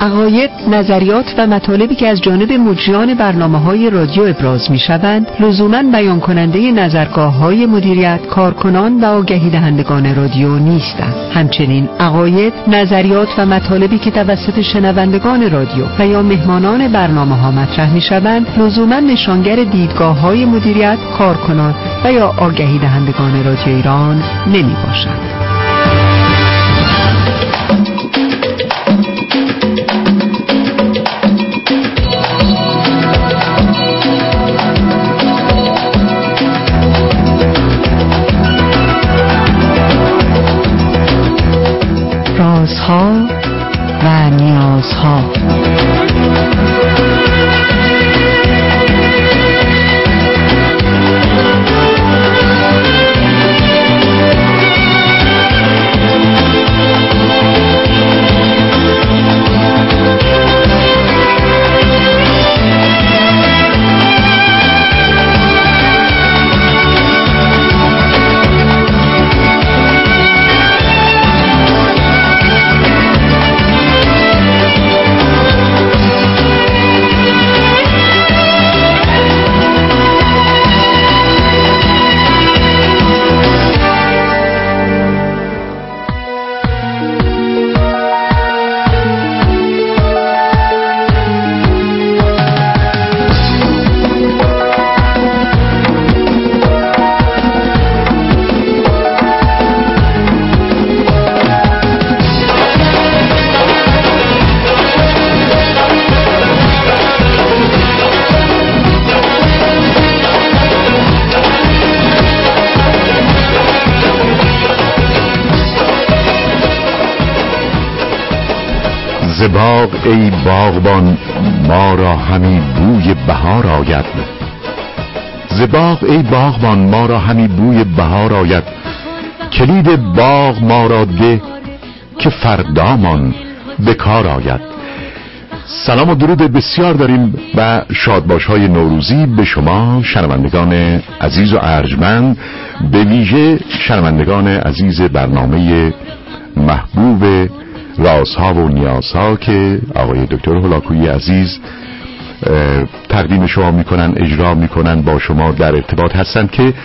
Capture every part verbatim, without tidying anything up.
عقاید، نظریات و مطالبی که از جانب مجریان برنامه‌های رادیو ابراز می‌شوند، لزوماً بیان کننده نظرگاه‌های مدیریت، کارکنان و آگهی دهندگان رادیو نیستند. همچنین عقاید، نظریات و مطالبی که توسط شنوندگان رادیو و یا مهمانان برنامه‌ها مطرح می‌شوند، لزوماً نشانگر دیدگاه‌های مدیریت، کارکنان و یا آگهی دهندگان رادیو ایران نمی‌باشند. رازها و نیازها. ز باغ ای باغبان ما را همی بوی بهار آید، ز باغ ای باغبان ما را همی بوی بهار آید، کلید باغ ما را ده که فردامان به کار آید. سلام و درود بسیار داریم و شادباش‌های نوروزی به شما شنوندگان عزیز و ارجمند، به ویژه شنوندگان عزیز برنامه محبوب رازها و نیازها که آقای دکتر هولاکویی عزیز تقدیم شما میکنن، اجرا میکنن، با شما در ارتباط هستند که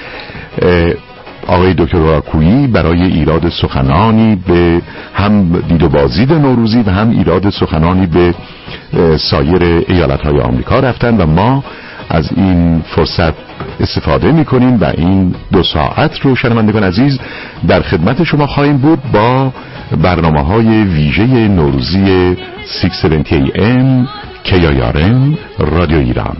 آقای دکتر هولاکویی برای ایراد سخنانی به هم دید و بازدید نوروزی و هم ایراد سخنانی به سایر ایالت‌های آمریکا رفتن و ما از این فرصت استفاده میکنیم و این دو ساعت رو شنوندگان عزیز در خدمت شما خواهیم بود با برنامه های ویژه نوروزی ششصد و هفتاد ای ام کی آی آر ام رادیو ایران.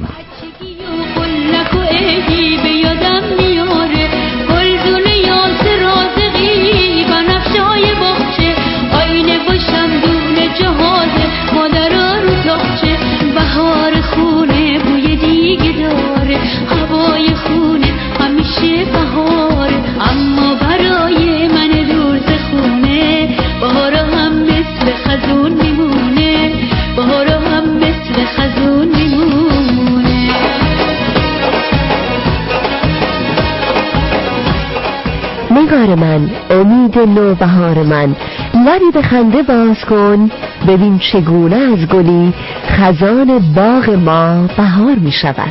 نگار من، امید نوبهار من، لبی به خنده باز کن، ببین چگونه از گلی خزان باغ ما بهار می شود.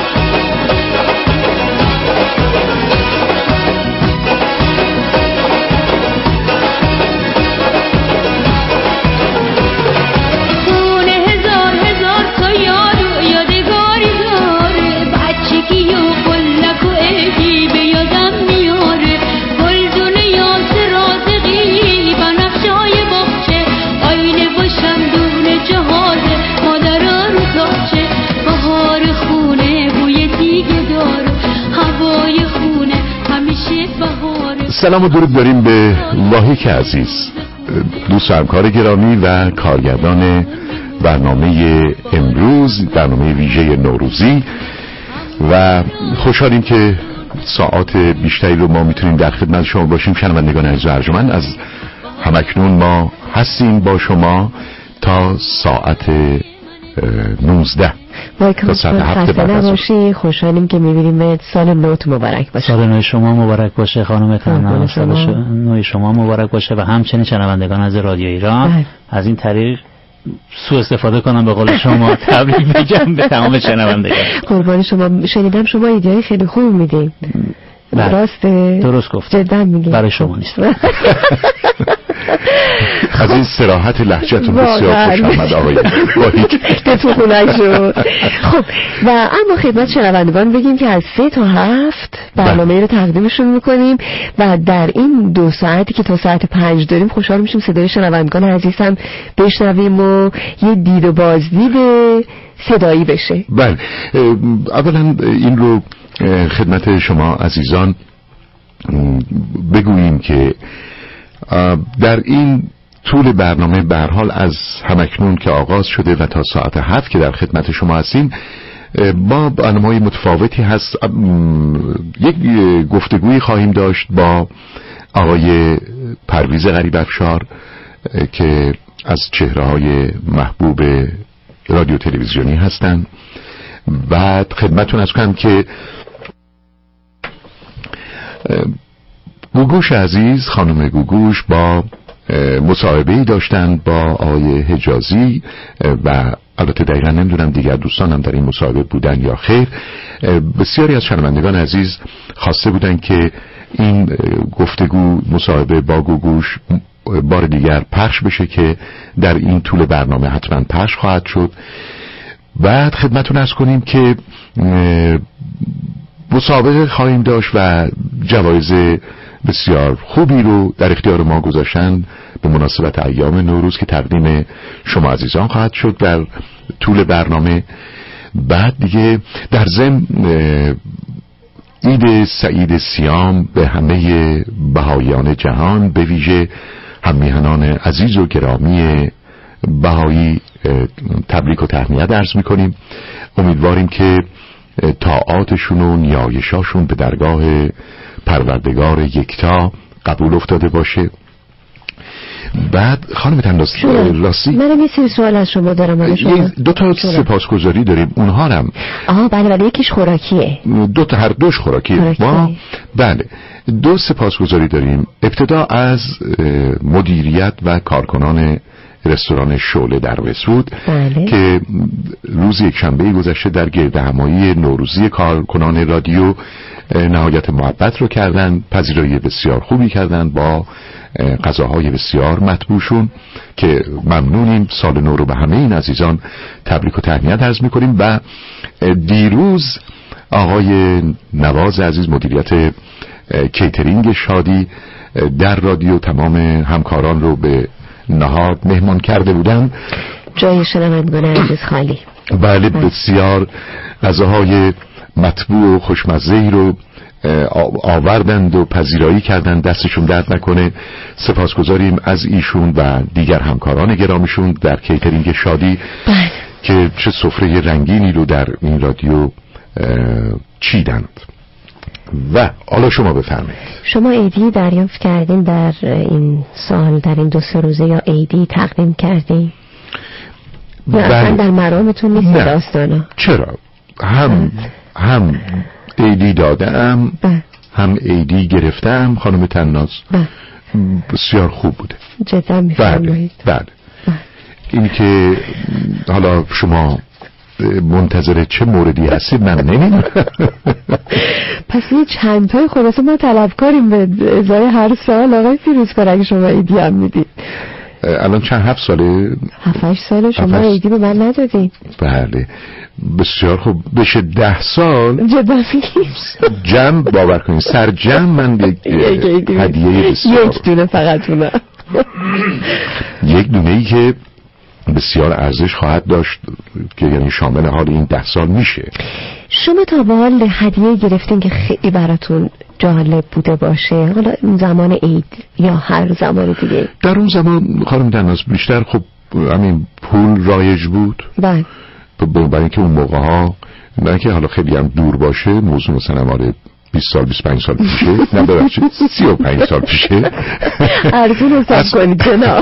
سلام و درود داریم به واهیک عزیز، دوست و همکار گرامی و کارگردان برنامه امروز، برنامه ویژه نوروزی، و خوشحالیم که ساعات بیشتری رو ما میتونیم در خدمت شما باشیم. شنوندگان عزیز و ارجمند، از همکنون ما هستیم با شما تا ساعت نوزده. وایکم خسته نباشی، خوشحالیم که میبینیم. سال نوت مبارک باشه. سال نو شما مبارک باشه خانم تنها، سال نو شما مبارک باشه و همچنین شنوندگان از رادیو ایران. بله. از این طریق سوء استفاده کنم به قول شما تبریک بگم به تمام شنوندگان. قربان شما. شنیدم شما ایده خیلی خوب میدین. درسته؟ درست گفت. جدا میگم برای شما نیست. از این صراحت لهجه‌تون بسیار خوش آمد آقای واحید. تو خونک شد. خب و اما خدمت شنوندگان بگیم که از سه تا هفت برنامه رو تقدیمشون میکنیم و در این دو ساعتی که تا ساعت پنج داریم خوشحال میشیم صدای شنوندگان عزیز هم بشنویم و یه دید و بازدید صدایی بشه. بله، اولا این رو خدمت شما عزیزان بگوییم که در این طول برنامه به هر حال از همکنون که آغاز شده و تا ساعت هفت که در خدمت شما هستیم با برنامه‌های متفاوتی هست. یک گفتگویی خواهیم داشت با آقای پرویز غریب‌افشار که از چهره‌های محبوب رادیو تلویزیونی هستند. بعد خدمتتون عرض کنم که گوگوش عزیز، خانم گوگوش با مصاحبه‌ای داشتن با آقای حجازی و البته دقیقا نمیدونم دیگر دوستانم در این مصاحبه بودن یا خیر. بسیاری از شنوندگان عزیز خواسته بودن که این گفتگو مصاحبه با گوگوش بار دیگر پخش بشه که در این طول برنامه حتما پخش خواهد شد. بعد خدمتتون عرض کنیم که مسابقه خواهیم داشت و جوایز بسیار خوبی رو در اختیار ما گذاشتن به مناسبت ایام نوروز که تقدیم شما عزیزان خواهد شد در طول برنامه. بعد دیگه در ضمن عید سعید سیام به همه بهاییان جهان، به ویژه هممیهنان عزیز و گرامی بهایی تبریک و تهنیت عرض میکنیم. امیدواریم که طاعاتشون و نیایشاشون به درگاه پروردگار یکتا قبول افتاده باشه. بعد خانم تنداس راستی منم یه سری سوال از شما دارم. شما دو تا سپاسگزاری داریم، اونها هم آها بله بله یکیش خوراکیه، دو تا هر دوش خوراکیه, خوراکیه. ما بله دو سپاسگزاری داریم. ابتدا از مدیریت و کارکنان رستوران شعله در وست‌وود بله. که روز یک شنبه گذشته در گردهمایی نوروزی کارکنان رادیو نهایت محبت رو کردن، پذیرایی بسیار خوبی کردن با غذاهای بسیار مطبوعشون که ممنونیم. سال نو رو به همه این عزیزان تبریک و تهنیت عرض می‌کنیم. و دیروز آقای نواز عزیز مدیریت کیترینگ شادی در رادیو تمام همکاران رو به نهار مهمان کرده بودن. جای شنوندگان عزیز خالی. بله بسیار غذاهای مطبوع و خوشمزه‌ای رو آوردند و پذیرایی کردند. دستشون درد نکنه. سپاسگزاریم از ایشون و دیگر همکاران گرامیشون در کیترینگ شادی بله. که چه سفره رنگینی رو در این رادیو چیدند. و حالا شما بفرمایید. شما عیدی دریافت کردین در این سال، در این دو سه روزه، یا عیدی تقدیم کردین؟ نه اصلا در مرامتون نیست داستانا؟ چرا؟ هم هم عیدی دادم، هم عیدی گرفتم خانم تناز. بسیار خوب بوده. جدا میفرمایید. بله این که حالا شما منتظر چه موردی هستید من نمیدونم. پس یه چند تای خلاصه ما طلبکاریم به ازای هر سال. آقای فیروزکار اگه شما عیدی هم میدید. الان چند هفت ساله؟ هفت هشت ساله شما عیدی به من ندادین. بله بسیار خوب. بشه ده سال جدا میگیم جمع باور کنید سر جمع من یک هدیه بسیار یک دونه فقط اونه یک دونه ای که بسیار ارزش خواهد داشت که یعنی شامل حال این ده سال میشه. شما تا به حال هدیه گرفتین که خیلی براتون جالب بوده باشه، حالا اون زمان عید یا هر زمان دیگه؟ در اون زمان خانم دناز بیشتر خب همین پول رایج بود. بله. برای اینکه اون موقع ها نه که حالا خیلی هم دور باشه، موضوع مثلا مال بیست سال بیست و پنج سال پیشه نه ببخشید سی و پنج سال پیشه ارزون حساب کنید جناب.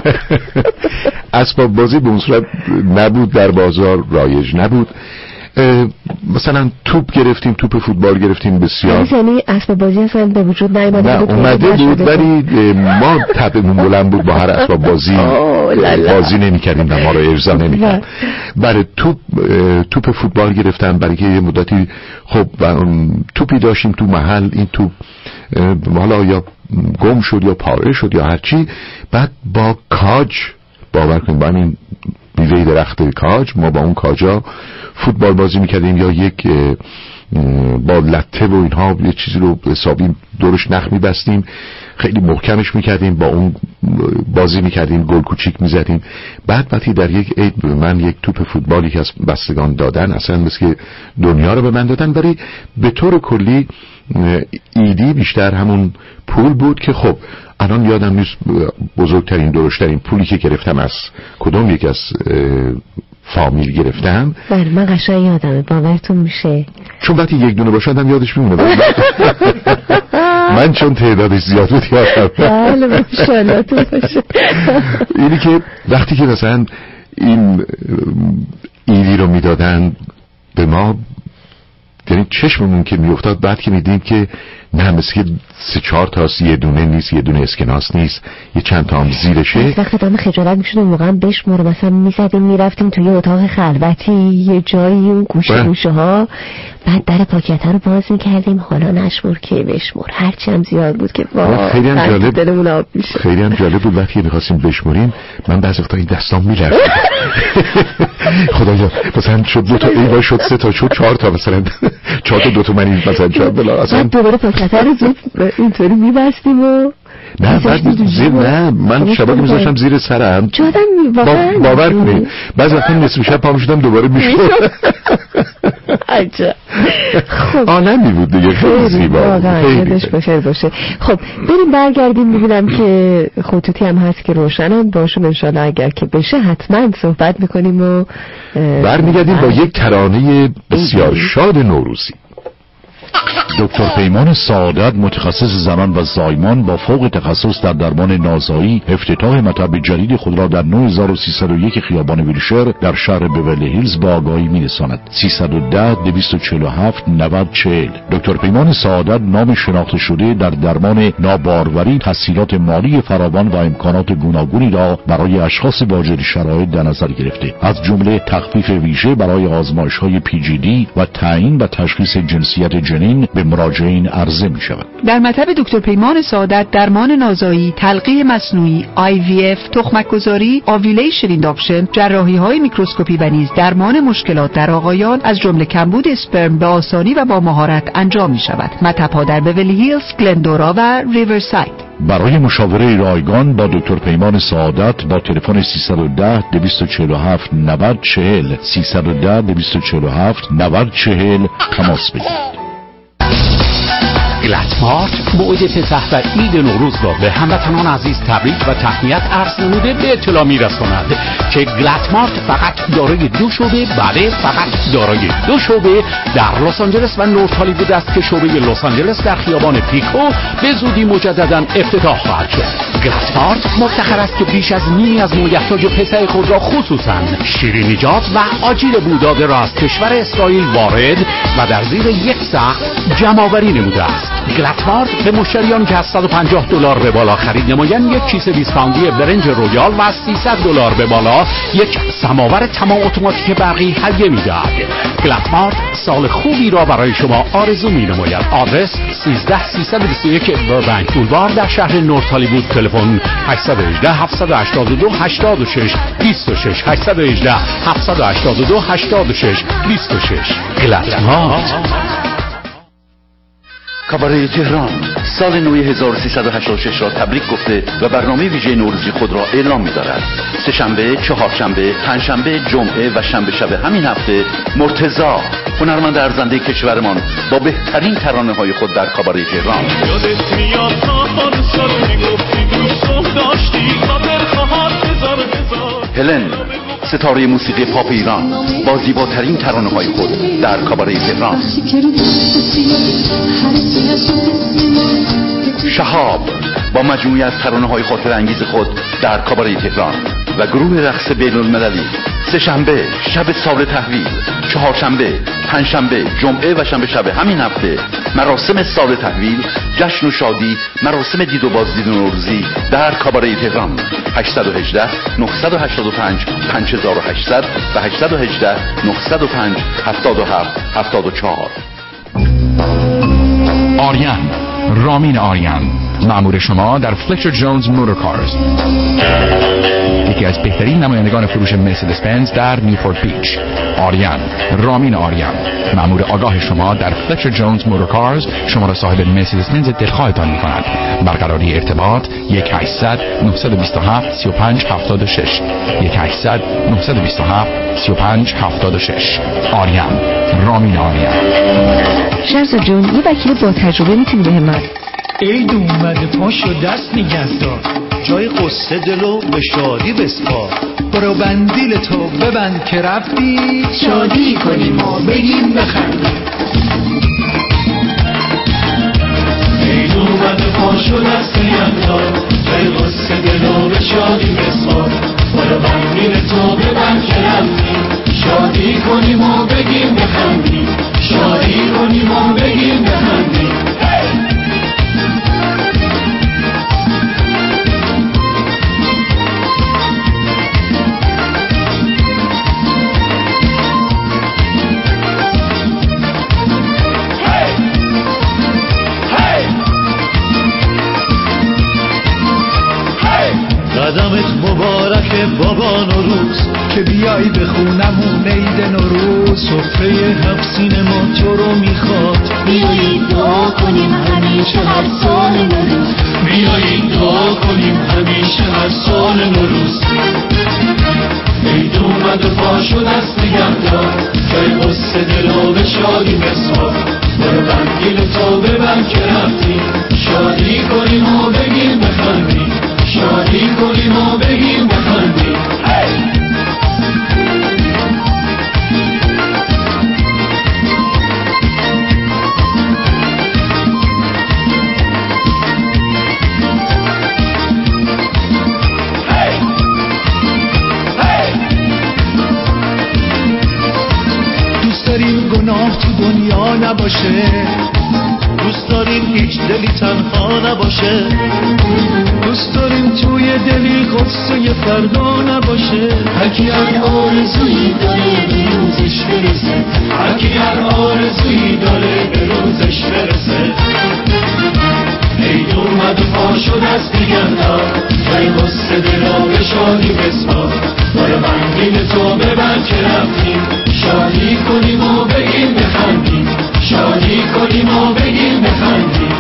اسباب بازی به اون صورت نبود، در بازار رایج نبود. مثلا توپ گرفتیم، توپ فوتبال گرفتیم بسیار. یعنی اسباب بازی اصلا به وجود نیامده بود؟ نه اومده بود ولی ما طبعمون بلند بود با هر اسباب بازی بازی نمی‌کردیم و ما رو ارضا نمی‌کرد. برای توپ توپ فوتبال گرفتن برای که یه مدتی خب توپی داشتیم تو محل، این توپ حالا یا گم شد یا پاره شد یا هر چی، بعد با کاج باور کنید با این بیوه درخت کاج ما با اون کاجا فوتبال بازی میکردیم یا یک با لته و اینها یه چیزی رو حسابی دورش نخ میبستیم، خیلی محکمش میکردیم، با اون بازی میکردیم، گل کوچیک میزدیم. بعد وقتی در یک عید به من یک توپ فوتبالی که از بستگان دادن، اصلا مثل که دنیا رو به من دادن، ولی به طور کلی ایدی بیشتر همون پول بود که خب الان یادم نیست بزرگترین درشترین پولی که گرفتم از کدوم یک از فامیل گرفتم. بله من قشنگ یادمه، باورتون میشه، چون وقتی یک دونه باشه آدم یادش میمونه. من چون تعدادش زیاد بود یادم. بله ماشاءالله تو باشه. اینی که وقتی که مثلا این ایدی رو میدادن به ما، یعنی چشممون که میافتاد بعد که میدیم که نه مثل که سه چهار تاست، یه دونه نیست، یه دونه اسکناس نیست، یه چند تا هم زیرشه. وقتی دام خجالت میشد اون موقع بشمور، مثلا میزدیم میرفتیم توی اتاق خلوتی یه جایی اون گوشه گوشه ها، بعد در پاکت رو باز میکردیم حالا نشمور که بشمور، هرچی هم زیاد بود که واه خیلی هم جالب دلمون آب میشه. خیلی هم جالب بود وقتی میخواستیم بشموریم من بعضی وقتا این دستام میلرزید. خدایا مثلا شد دو تا ای وای شد سه تا شد چهار تا مثلا چهار تا دو تا من مثلا شد بلا اصلا دوباره پاکت رو زود اینطوری میبستیم و نه بعد زیر نه من شبا میذاشتم زیر سرم جادم باور کنید بعضی وقتا نصف شب پا میشدم دوباره میشد. عجب. خب عالمی بود دیگه، خیلی زیبا واقعا یادش باشه باشه. خب بریم برگردیم ببینم که خطوطی هم هست که روشنن باشون انشالله اگر که بشه حتما صحبت میکنیم و برمیگردیم با یک ترانه بسیار شاد نوروزی. دکتر پیمان سعادت متخصص زنان و زایمان با فوق تخصص در درمان نازایی افتتاح مطب جدید خود را در نه هزار و سیصد و یک خیابان ویلشر در شهر بیورلی هیلز با آگاهی می‌رساند. سیصد و ده دویست و چهل و هفت نود چهل. دکتر پیمان سعادت نام شناخته شده در درمان ناباروری، تسهیلات مالی فراوان و امکانات گوناگونی را برای اشخاص واجد شرایط در نظر گرفته، از جمله تخفیف ویژه برای آزمایش‌های پی جی دی و تعیین و تشخیص جنسیت جنین به مراجعین عرضه می شود. در مطب دکتر پیمان سعادت درمان نازایی، تلقیح مصنوعی، آی وی اف، تخمک گذاری، اوویلیشن اینداکشن، جراحی های میکروسکوپی و نیز درمان مشکلات در آقایان از جمله کمبود اسپرم به آسانی و با مهارت انجام می شود. مطب ها در بیورلی هیلز، گلندورا و ریورساید. برای مشاوره رایگان با دکتر پیمان سعادت با تلفن سیصد و ده دویست و چهل و هفت نود چهل سیصد و ده دویست و چهل و هفت نود چهل تماس بگیرید. گلتمارت موعد پسح و عید نوروز را به هموطنان عزیز تبریک و تهنیت عرض نموده به اطلاع می‌رساند که گلتمارت فقط دارای دو شعبه بله فقط دارای دو شعبه در لس آنجلس و نورت هالیوود است که شعبه لس آنجلس در خیابان پیکو به زودی مجددا افتتاح خواهد شد. گلتمارت مفتخر است که بیش از نیمی از مایحتاج پسح خود را خصوصا شیرینیجات و آجیل بوداده را از کشور اسرائیل وارد و در زیر یک سقف جمع‌آوری نموده است. گلتمارت به مشتریان که از صد و پنجاه دلار به بالا خرید نمایند یک کیسه بیست پوندی برنج رویال و از سیصد دلار به بالا یک سماور تمام اتوماتیک برقی هدیه می‌دهد. گلتمارت سال خوبی را برای شما آرزو می‌نماید. آدرس سیزده سیصد و بیست و یک بربنک بولوار در شهر نورت هالیوود. تلفن هشت یک هشت هفت هشت دو هشت شش دو شش هشت یک هشت هفت هشت دو هشت شش دو شش. گلتمارت. کاباره تهران سال نو هزار و سیصد و هشتاد و شش را تبریک گفته و برنامه ویژه نوروزی خود را اعلام می‌دارد. سه شنبه، چهارشنبه، پنجشنبه، جمعه و شنبه شب همین هفته مرتضی هنرمند ارزنده کشورمان با بهترین ترانه‌های خود در کاباره تهران. یادت میاد تا سال میگفتی دوست داشتی خاطر خواهد هزار هزار. هلن ستاره موسیقی پاپ ایران با زیباترین ترانه‌های خود در کاباره تهران. شهاب با مجموعی از ترانه‌های خاطر انگیز خود در کاباره تهران و گروه رقص بین‌المللی سه‌شنبه شب سال تحویل، چهارشنبه، پنجشنبه، جمعه و شنبه شب همین هفته مراسم سال تحویل، جشن و شادی، مراسم دید و بازدید نوروزی در کاباره تهران. هشت یک هشت نه هشت پنج پنج هزار و هشتصد و هشت یک هشت نه صفر پنج هفت هفت هفت چهار. آریان، رامین آریان، مأمور شما در فلچر جونز موتورکارز، یکی از بهترین نمایندگان فروش مرسدس بنز در نیوپورت بیچ. آریان، رامین آریان، مأمور آگاه شما در فلچر جونز موتورکارز، شما را صاحب مرسدس بنز دلخواهتان می کند. برقراری ارتباط یک هشتصد نه دو هفت سه پنج هفت شش یک هشتصد نه دو هفت سه پنج هفت شش. آریان، رامین آریان. شرزا جون، یه وکیل با تجربه میتونی به همت؟ عید اومده پاشو دست نگه دار، جای قصه دلو به شادی بسپار. برو بندیل تو ببند که رفتی، شادی کنیم و بگیم بخندیم. عید اومده پاشو دست نگه دار، جای قصه دلو به شادی بسپار. برو بندیل تو ببند که رفتی، شادی کنیم و بگیم بخندیم. شادی کنیم و بگیم بخندیم. قدمت مبارک بابا نوروز، که بیای بخونمون عید نوروز. سفره هفسین ما تو رو میخواد، بیایید دعا کنیم همیشه هر سال نوروز. بیایید دعا کنیم همیشه هر سال نوروز. عید اومد و پاشو دست نگه دار، جای قصه دلو به شادی بسپار. برو بندیل تو ببند که رفتی، شادی کنیم و بگیم بخندیم. شادی کنیم و بگیم بخندیم. دوست داریم گناه تو دنیا نباشه، دوست داریم هیچ دلی تنها نباشه. دوست داریم توی دلی قصه فردا نباشه. هرکی هر آرزویی داره به روزش برسه، هرکی هر آرزویی داره به روزش برسه. عید اومد و پاشو دست نگه دار، جای قصه دلا به شادی بسپار. برو بندیل تو ببند که رفتیم، شادی کنیم و بگیم بخندیم. شادی کنیم و بگیم بخندیم.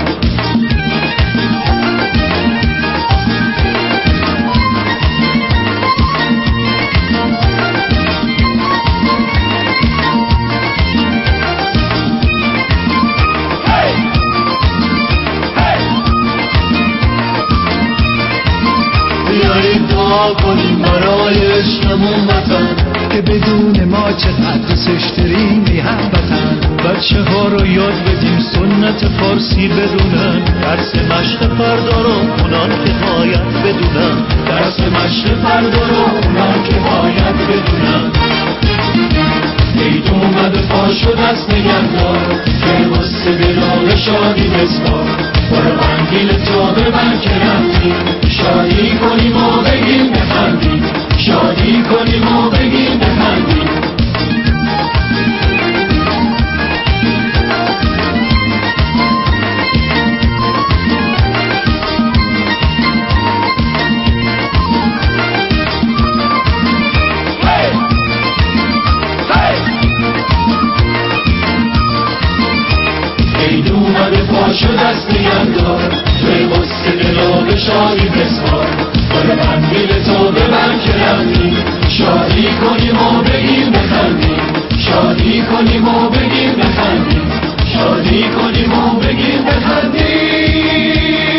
بیایید دعا کنیم برای عشقمون وطن، که بدون ما چقدر دوستش داریم بی هموطن. بچه ها رو یاد بدیم سنت فارسی بدونن، درس مشق فردا رو اونان که باید بدونن. درس مشق فردا رو اونان که باید بدونن. عید اومد پاشو دست نگه دار، که قصه دلال شادی بسپار. برو بندیل تو ببند که رفتیم، شادی کنیم و بگیم بخندیم. شادی کنیم و بگیم بخندیم. عید اومده پاشو دست نگه دار، توی قصه دلا به شادی بسپار. برو بندیل تو ببند که رفتیم، شادی کنیم و بگیم بخندیم. شادی کنیم و بگیم بخندیم. شادی کنیم و بگیم بخندیم.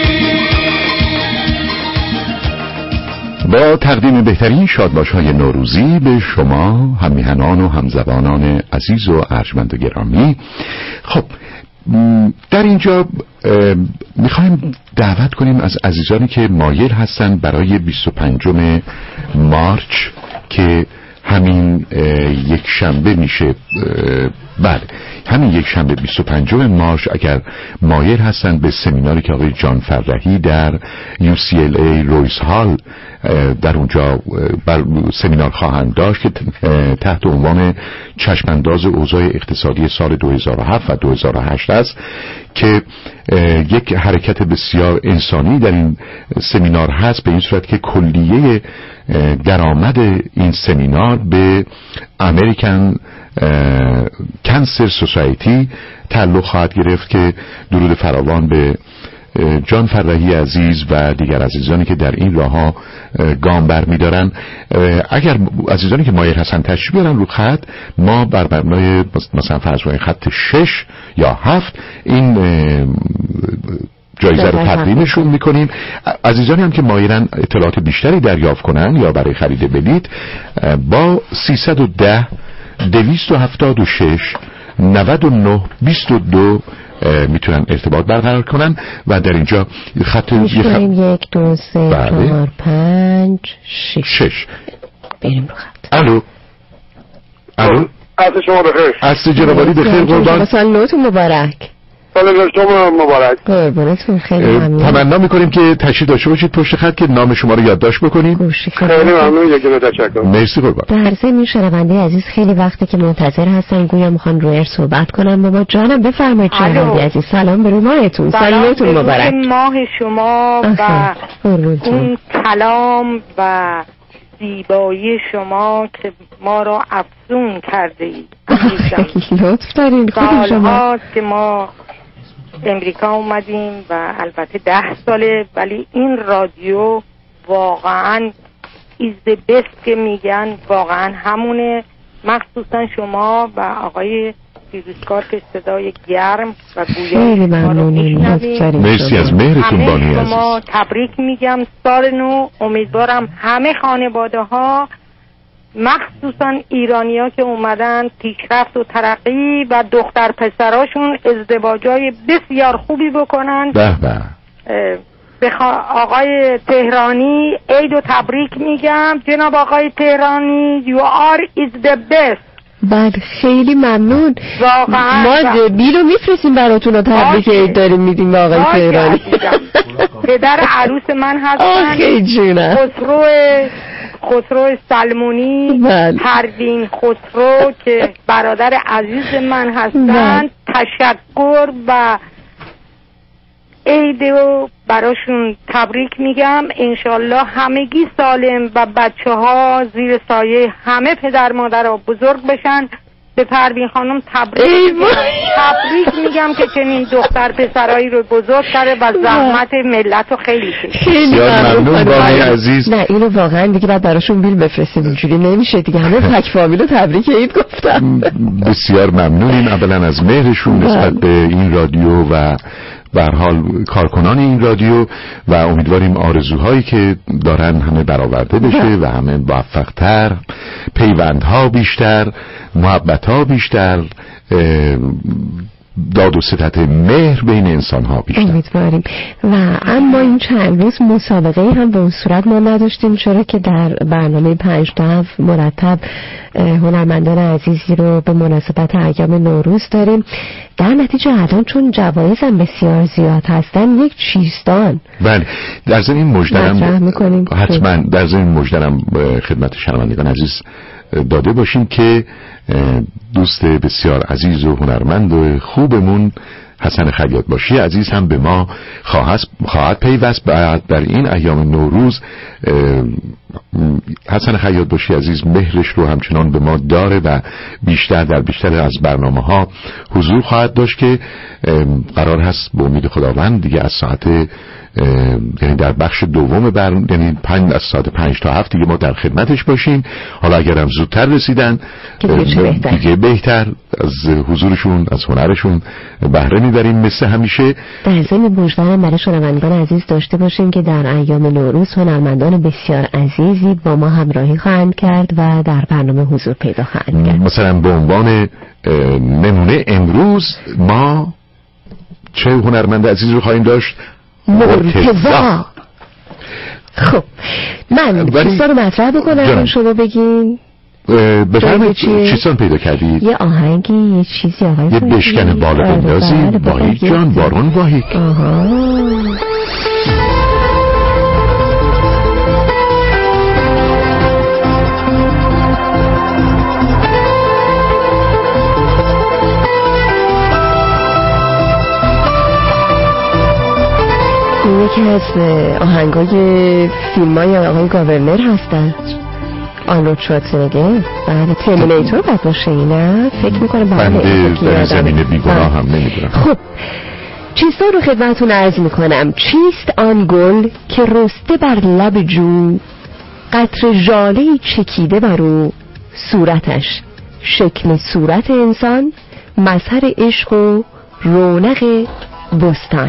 با تقدیم بهترین شادباش‌های نوروزی به شما هممیهنان و همزبانان عزیز و ارجمند و گرامی. خب در اینجا میخوایم دعوت کنیم از عزیزانی که مایل هستند برای بیست و پنجم مارچ که همین یک شنبه میشه، بله همین یک شنبه بیست و پنجم مارچ اگر مایل هستند به سمیناری که آقای جان فرحی در یو سی ال ای رویس هال در اونجا بر سمینار خواهند داشت که تحت عنوان چشمانداز اوضاع اقتصادی سال دو هزار و هفت و دو هزار و هشت است که یک حرکت بسیار انسانی در این سمینار هست، به این صورت که کلیه درآمد این سمینار به امریکن کانسر سوسایتی تعلق خواهد گرفت که درود فراوان به جان فرحی عزیز و دیگر عزیزانی که در این راه ها گام بر می دارن. اگر عزیزانی که مایل هستن تشریف بیارن رو خط، ما بر مبنای مثلا فرض کنید خط شش یا هفت این جایزه رو تقدیمشون میکنیم. عزیزانی هم که مایلن اطلاعات بیشتری دریافت کنن یا برای خرید بلیت با سیصد و ده دویست و هفتاد و شش نود و نه بیست و دو میتونن ارتباط برقرار کنن و در اینجا خط میشونیم یک دو سه چهار پنج شش شش بریم رو خط. الو الو عصر شما بخیر. عصر جناب عالی بخیر قربان. سال نوتون مبارک. سال شما مبارک. قربونتون خیلی ممنون. تمنا میکنیم که تشریف داشته باشید پشت خط که نام شما رو یادداشت بکنیم. خیلی ممنون، یکی رو تشکر. مرسی قربان. در ضمن شنونده عزیز خیلی وقته که منتظر هستن گویا میخوان روی صحبت کنن با ما. جانم بفرمایید شنونده عزیز. سلام به روی ماهتون. سال نوتون مبارک. ماه شما و اون کلام و زیبایی شما که ما را افزون کرده اید. لطف دارین. خود شما که ما امریکا اومدیم و البته ده ساله، ولی این رادیو واقعا ایز د بست که میگن واقعا همونه، مخصوصا شما و آقای پیروزکار که صدای گرم و گویای ما رو میشنویم. مرسی از مهرتون بانی عزیز. شما تبریک میگم سال نو. امیدوارم همه خانواده ها مخصوصا ایرانی ها که اومدن پیشرفت و ترقی و دختر پسراشون ازدواجای بسیار خوبی بکنن. به به. بخوا... آقای تهرانی عید و تبریک میگم. جناب آقای تهرانی you are is the best. بعد خیلی ممنون. واقعا ما بیلو میفرستیم براتون و تبریک عید داریم میدیم به آقای تهرانی. پدر عروس من هستن آخی جونم خسرو خسرو سلمونی، پروین خسرو که برادر عزیز من هستند. تشکر و عید و براشون تبریک میگم. انشالله همگی سالم و بچه ها زیر سایه همه پدر مادر ها بزرگ بشن. به پروین خانم تبریک میگم. تبریک میگم که چنین دختر پسرایی رو بزرگ کرده و زحمت ملت رو خیلی کشید. بسیار ممنون بانی عزیز. نه اینو واقعا دیگه بعد براشون بیل بفرستیم، اینجوری نمیشه دیگه. همه تک فامیل رو تبریک عید گفتم. بسیار ممنونیم اولا از مهرشون نسبت به این رادیو و به هر حال کارکنان این رادیو و امیدواریم آرزوهایی که دارن همه برآورده بشه و همه موفق‌تر، پیوندها بیشتر، محبت‌ها بیشتر، داد و ستد مهر بین انسان‌ها بیشتر. امیدواریم. و اما این چند روز مسابقه هم به اون صورت ما نداشتیم، چرا که در برنامه پنج تا هفت مرتب هنرمندان عزیزی رو به مناسبت ایام نوروز داریم. در نتیجه الان چون جوایز هم بسیار زیاد هستن یک چیستان. بله در ضمن این مژده‌ام حتما در ضمن مژده‌ام خدمت شنوندگان عزیز داده باشیم که دوست بسیار عزیز و هنرمند و خوبمون حسن خیاطباشی عزیز هم به ما خواهد خواهد پیوست بعد در این ایام نوروز. حسن خیاطباشی عزیز مهرش رو همچنان به ما داره و بیشتر در بیشتر از برنامه‌ها حضور خواهد داشت که قرار هست به امید خداوند دیگه از ساعت یعنی در بخش دوم برنامه یعنی پنج از ساعت پنج تا هفت دیگه ما در خدمتش باشیم. حالا اگر هم زودتر رسیدن دیگه بهتر، از حضورشون از هنرشون بهره میبریم مثل همیشه. در ضمن مژده‌ام برای شنوندگان عزیز داشته باشیم که در ایام نوروز هنرمندان بسیار عزیزی با ما همراهی خواهند کرد و در برنامه حضور پیدا خواهند کرد. مثلا به عنوان نمونه امروز ما چه هنرمند عزیز رو خواهیم داشت؟ مرتضی. خب من چیزا رو مطرح بکنم شما بگین. بفرمایید چیزان پیدا کردید؟ یه آهنگی، یه چیزی آقای یه بشکن بالا بندازی. واحید جان، بارون واحید. آها یکی از آهنگای فیلمای آقای گاورنر هستن، آرنولد شوارزنگر. بعد ترمینیتور باید باشه، نه فکر میکنم بنده در زمین بیگناه هم نمیدونم. خب چیزا رو خدمتون عرض میکنم. چیست آن گل که رسته بر لب جو، قطر ژاله‌ای چکیده بر او صورتش، شکل صورت انسان، مظهر عشق و رونق بستان.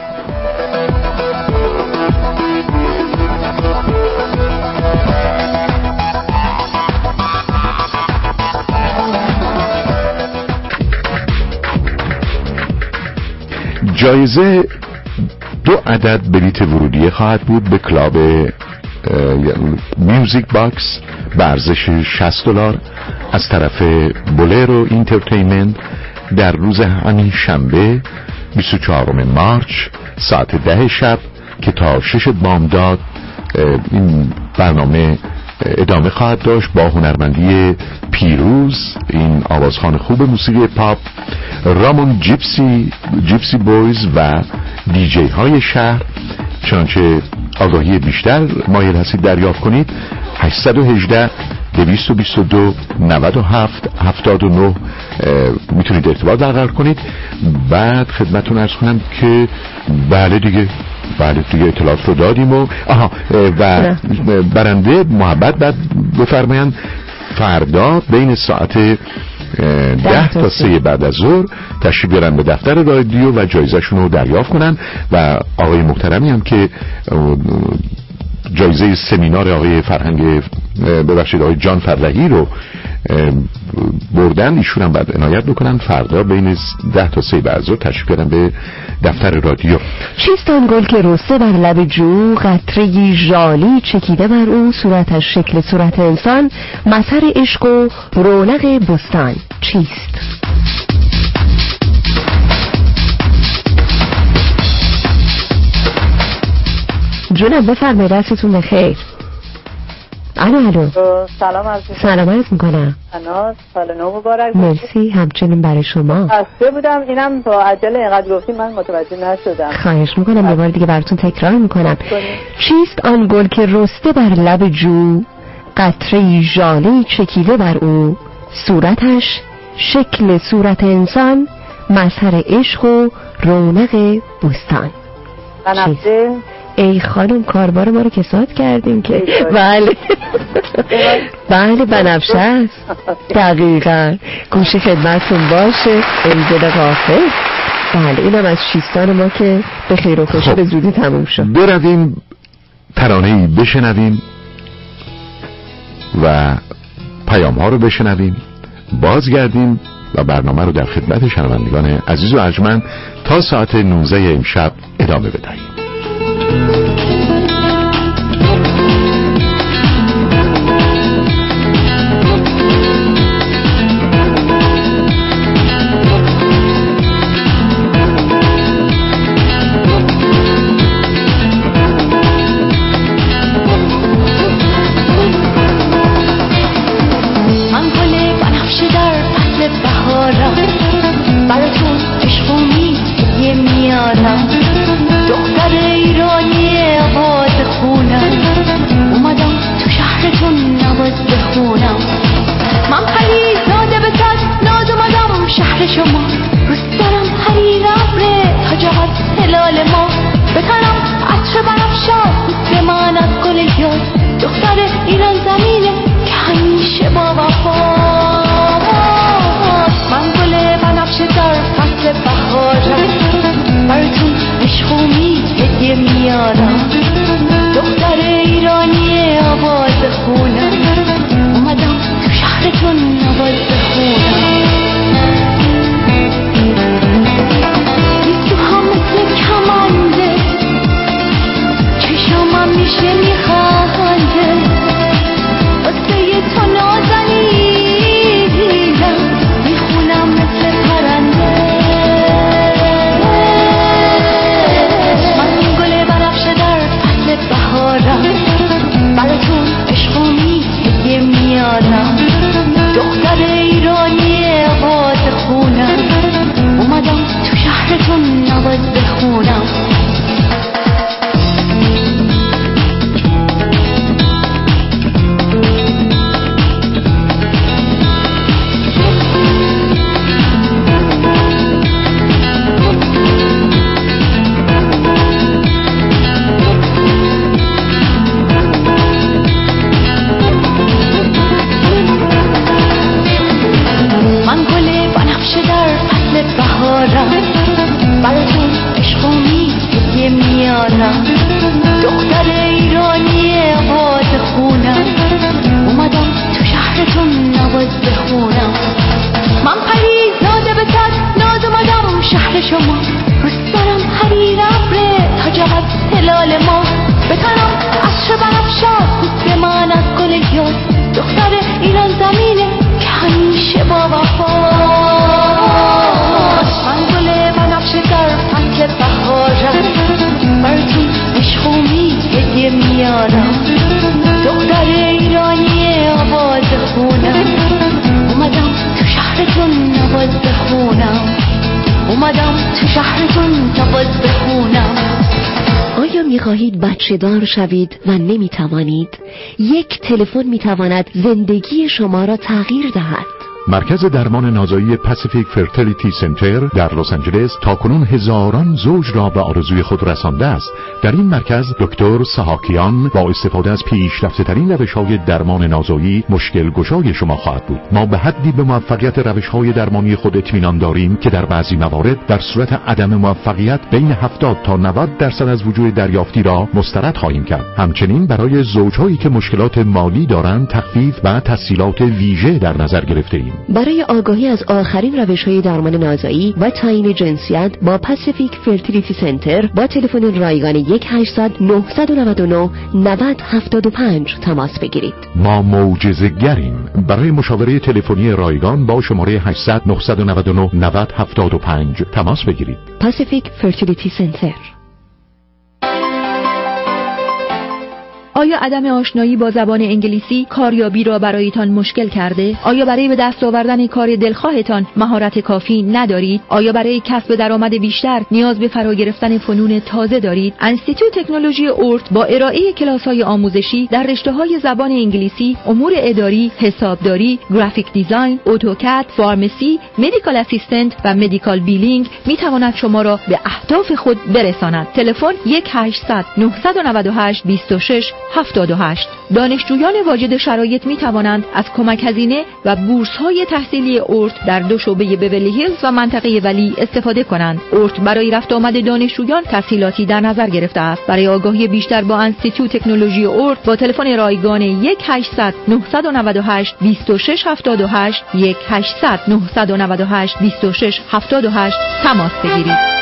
جایزه دو عدد بلیت ورودی خواهد بود به کلاب میوزیک باکس به ارزش شصت دلار از طرف بولرو اینترتینمنت در روز همین شنبه بیست و چهارم مارچ ساعت ده شب که تا شش بامداد این برنامه ادامه خواهد داشت با هنرمندی پیروز، این آوازخوان خوب موسیقی پاپ، رامون جیپسی جیپسی بویز و دیجی های شهر. چنانچه آگاهی بیشتر مایل هستید دریافت کنید هشت یک هشت دویست و بیست و دو نود و هفت هفتاد و نه میتونید ارتباط برقرار کنید. بعد خدمتتون عرض کنم که بله دیگه بله دیگه اطلاعات رو دادیم و آها و برنده محبت بعد بفرمایند فردا بین ساعت ده تا سه بعد از ظهر تشریف بیارن به دفتر رادیو و جایزه‌شون رو دریافت کنن. و آقای محترمی هم که جایزه سمینار آقای فرهنگ ببخشید آقای جان فرهی رو بردن، ایشون هم بعد عنایت بکنن فردا بین ده تا سه بعد از ظهر تشریف بیارن به دفتر رادیو. چیست آن گل که رسته بر لب جو، قطره‌ای ژالی چکیده بر او صورتش، شکل صورت انسان، مظهر عشق و رونق بستان. چیست؟ جونم بفرمایید، دستتون بخیر. الو الو سلام عرض سلام عرض میکنم. انا سال نو مبارک. مرسی، همچنین برای شما. خسته بودم، اینم با عجله اینقدر گفتی من متوجه نشدم. خواهش میکنم یه بار دیگه براتون تکرار میکنم. چیست آن گل که رسته بر لب جو، قطره‌ای ژاله چکیده بر او صورتش، شکل صورت انسان، مظهر عشق و رونق بستان. بنفشه. ای خانم کاربار ما رو کساد کردیم که بله بله بنفشه است. دقیقا گوش خدمتتون باشه امزد قافل. بله اینم از چیستان ما که به خیر و خوشی به زودی تموم شد. برویم ترانه‌ای بشنویم و پیام ها رو بشنویم، بازگردیم و برنامه رو در خدمت شنوندگان عزیز و ارجمند تا ساعت نوزده امشب ادامه بدهیم. تو همیشه میخنده واسه تو نازنینم میخونم مثل پرنده من گل بنفشه در فصل بهارم براتون عشق و میگه میارم دختر ایرانی آواز خونم اومدم تو شهرتون نواز بخونم براتون عشق و میگه میارم دختر ایرانی آواز خونم اومدم تو شهرتون نواز بخونم من پریزاده به صد ناز اومدم شهر شما روست دارم حریر ابره تا جهت هلال ما بتنم عصر بنفشاد پوست من از گل یاد دختر ایران زمینه که همیشه با وفاست من گل بنفشه در فصل بهارم براتون عشق و میگه میارم دختر ایرانی آواز خونم اومدم تو شهرتون نواز بخونم اومدم تو شهرتون نواز بخونم آیا می‌خواهید بچه دار شوید و نمی‌توانید؟ یک تلفن می‌تواند زندگی شما را تغییر دهد. مرکز درمان نازایی پاسیفیک فرتیلیتی سنتر در لس آنجلس تاکنون هزاران زوج را به آرزوی خود رسانده است. در این مرکز دکتر سحاکیان با استفاده از پیشرفته‌ترین روش‌های درمان نازایی مشکل گشای شما خواهد بود. ما به حدی به موفقیت روش‌های درمانی خود اطمینان داریم که در بعضی موارد در صورت عدم موفقیت بین هفتاد تا نود درصد از وجوه دریافتی را مسترد خواهیم کرد. همچنین برای زوج‌هایی که مشکلات مالی دارند تخفیف و تسهیلات ویژه در نظر گرفته‌ایم. برای آگاهی از آخرین روش‌های درمان نازایی و تعیین جنسیت با پاسیفیک فرتیلیتی سنتر با تلفن رایگان یک هشتصد نه نه نه نه هفت پنج تماس بگیرید. ما معجزه‌گریم. برای مشاوره تلفنی رایگان با شماره هشتصد نه نه نه نه هفت پنج تماس بگیرید. پاسیفیک فرتیلیتی سنتر. آیا عدم آشنایی با زبان انگلیسی کاریابی را برایتان مشکل کرده؟ آیا برای به دست آوردن کار دلخواهتان مهارت کافی ندارید؟ آیا برای کسب درآمد بیشتر نیاز به فرا گرفتن فنون تازه دارید؟ انستیتوت تکنولوژی اورت با ارائه کلاس‌های آموزشی در رشته‌های زبان انگلیسی، امور اداری، حسابداری، گرافیک دیزاین، اتوکد، فارمسی، مدیکال اسیستنت و مدیکال بیلینگ می‌تواند شما را به اهداف خود برساند. تلفن یک هشتصد نه نه هشت دو شش هفت هشت. دانشجویان واجد شرایط می توانند از کمک هزینه و بورس‌های تحصیلی اورت در دو شعبه بیولی هیلز و منطقه ولی استفاده کنند. اورت برای رفت آمد دانشجویان تسهیلاتی در نظر گرفته است. برای آگاهی بیشتر با انستیتوت تکنولوژی اورت با تلفن رایگان یک هشتصد نه نه هشت دو شش هفت هشت یک هشتصد نه نه هشت دو شش هفت هشت تماس بگیرید.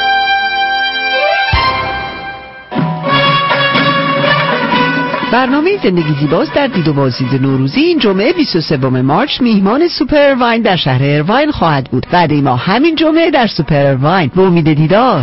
برنامه زندگی زیباست در دید و بازدید نوروزی این جمعه بیست و سوم مارچ میهمان سوپر واین در شهر ایرواین خواهد بود. وعده ما همین جمعه در سوپر واین. به امید دیدار.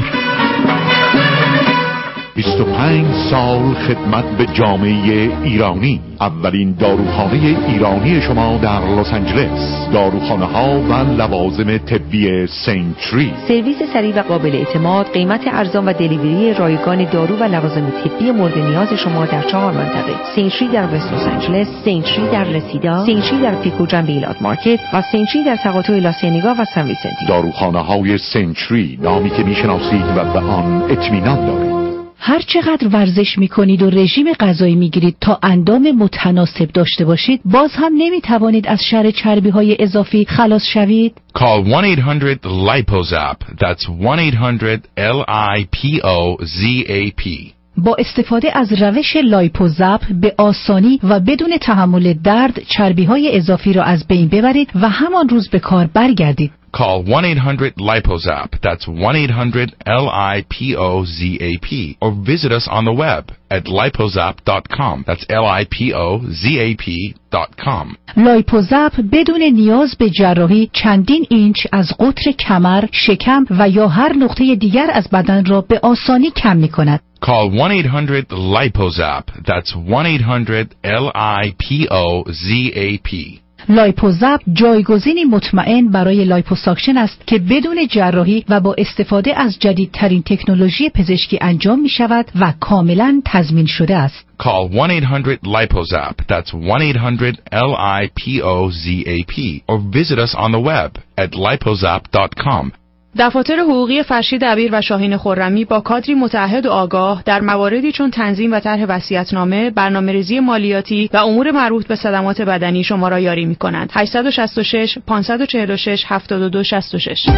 بیست و پنج سال خدمت به جامعه ایرانی. اولین داروخانه ایرانی شما در لس آنجلس. داروخانه ها و لوازم طبی سنچری. سرویس سریع و قابل اعتماد، قیمت ارزان و دلیوری رایگان دارو و لوازم طبی مورد نیاز شما در چهار منطقه: سنچری در وست لس آنجلس، سنچری در رسیدا، سنچری در پیکو جنب ایلات مارکت و سنچری در تقاطع لاسینیگا و سن ویسنتی. داروخانه های سنچری، نامی که میشناسید و به آن اطمینان دارید. هر چقدر ورزش میکنید و رژیم غذایی میگیرید تا اندام متناسب داشته باشید، باز هم نمیتوانید از شر چربی های اضافی خلاص شوید. Call one eight hundred lipozap. That's one eight hundred L I P O Z A P. با استفاده از روش لایپوزاپ به آسانی و بدون تحمل درد چربی های اضافی را از بین ببرید و همان روز به کار برگردید. Call one eight hundred LipoZap. That's one eight hundred L I P O Z A P. Or visit us on the web at lipozap dot com. That's L I P O Z A P dot com. لایپوزپ بدون نیاز به جراحی چندین اینچ از قطر کمر، شکم و یا هر نقطه دیگر از بدن را به آسانی کم می کند. Call one eight hundred LipoZap. That's one eight hundred L I P O Z A P. لایپوزپ جایگزینی مطمئن برای لایپوساکشن است که بدون جراحی و با استفاده از جدیدترین تکنولوژی پزشکی انجام می شود و کاملا تضمین شده است. Call one eight hundred LipoZap. That's one eight hundred L I P O Z A P. Or visit us on the web at lipozap dot com. دفاتر حقوقی فرشید دبیر و شاهین خرمی با کادری متعهد و آگاه در مواردی چون تنظیم و طرح وصیت‌نامه، برنامه‌ریزی مالیاتی و امور مربوط به صدمات بدنی شما را یاری می‌کنند. هشت شش شش پنج چهار شش هفت دو شش شش.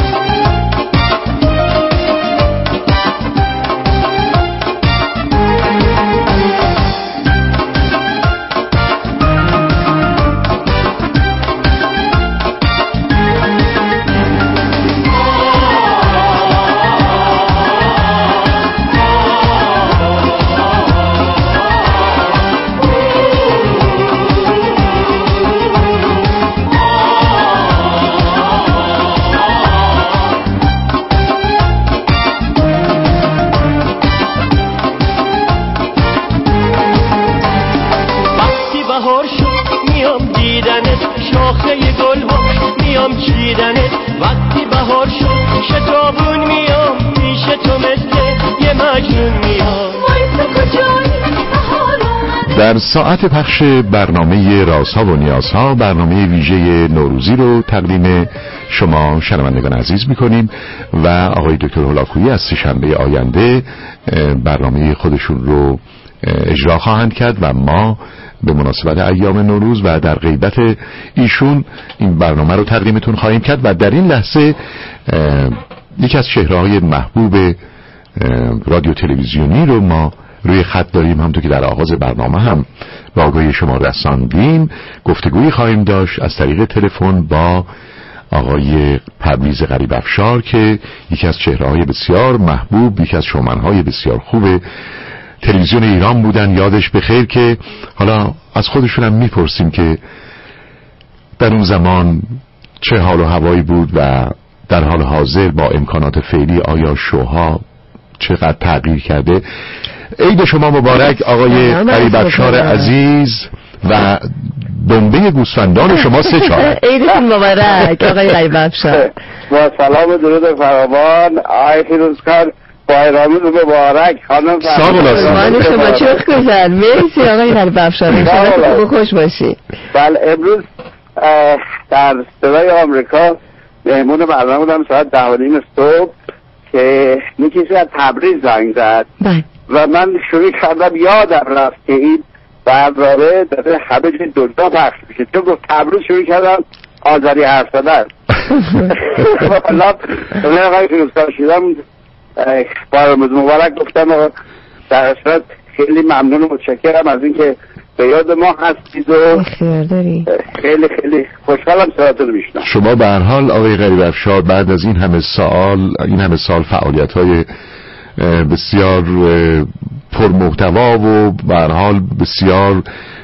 در ساعت پخش برنامه رازها و نیازها، برنامه ویژه نوروزی رو تقدیم شما شنوندگان عزیز میکنیم و آقای دکتر هولاکویی از سه‌شنبه آینده برنامه خودشون رو اجرا خواهند کرد و ما به مناسبت ایام نوروز و در غیبت ایشون این برنامه رو تقدیمتون خواهیم کرد. و در این لحظه یکی از چهره‌های محبوب رادیو تلویزیونی رو ما روی خط داریم. همونطور که در آغاز برنامه هم با آگاهی شما رساندیم، گفتگویی خواهیم داشت از طریق تلفن با آقای پرویز غریب افشار که یکی از چهره‌های بسیار محبوب، یکی از شومن‌های بسیار خوب تلویزیون ایران بودن، یادش بخیر، که حالا از خودشون هم میپرسیم که در اون زمان چه حال و هوایی بود و در حال حاضر با امکانات فعلی آیا شوها چقدر تغییر کرده. عید شما مبارک آقای غریب افشار عزیز و دنبه گوسفندان شما سه چهار. عیدتون مبارک آقای غریب افشار. با سلام و درود فراوان. آقای فیروزکار بایرامون مبارک. خانم فرمان شما چخ گذر. مرسی آقای غریب افشار، انشاءالله خوب و خوش باشی. بله، امروز در صدای آمریکا مهمون برنامه بودم ساعت ده و نیم صبح که یکی از تبریز زنگ زد و من شروع کردم یادم رفت که این برنامه داره همه جای دنیا پخش میشه، چون گفت تبریز شروع کردم آذری حرف زدن. حالا من آقای فیروزکار شدم بارمز مبارک گفتم و در اصلا خیلی ممنون و متشکرم از اینکه به یاد ما هستید و خیلی خیلی خوشحالم صداتون رو میشنم. شما به هر حال آقای غریب افشار بعد از این همه سال این همه سال فعالیت‌های بسیار پرمحتوا و به هر حال بسیار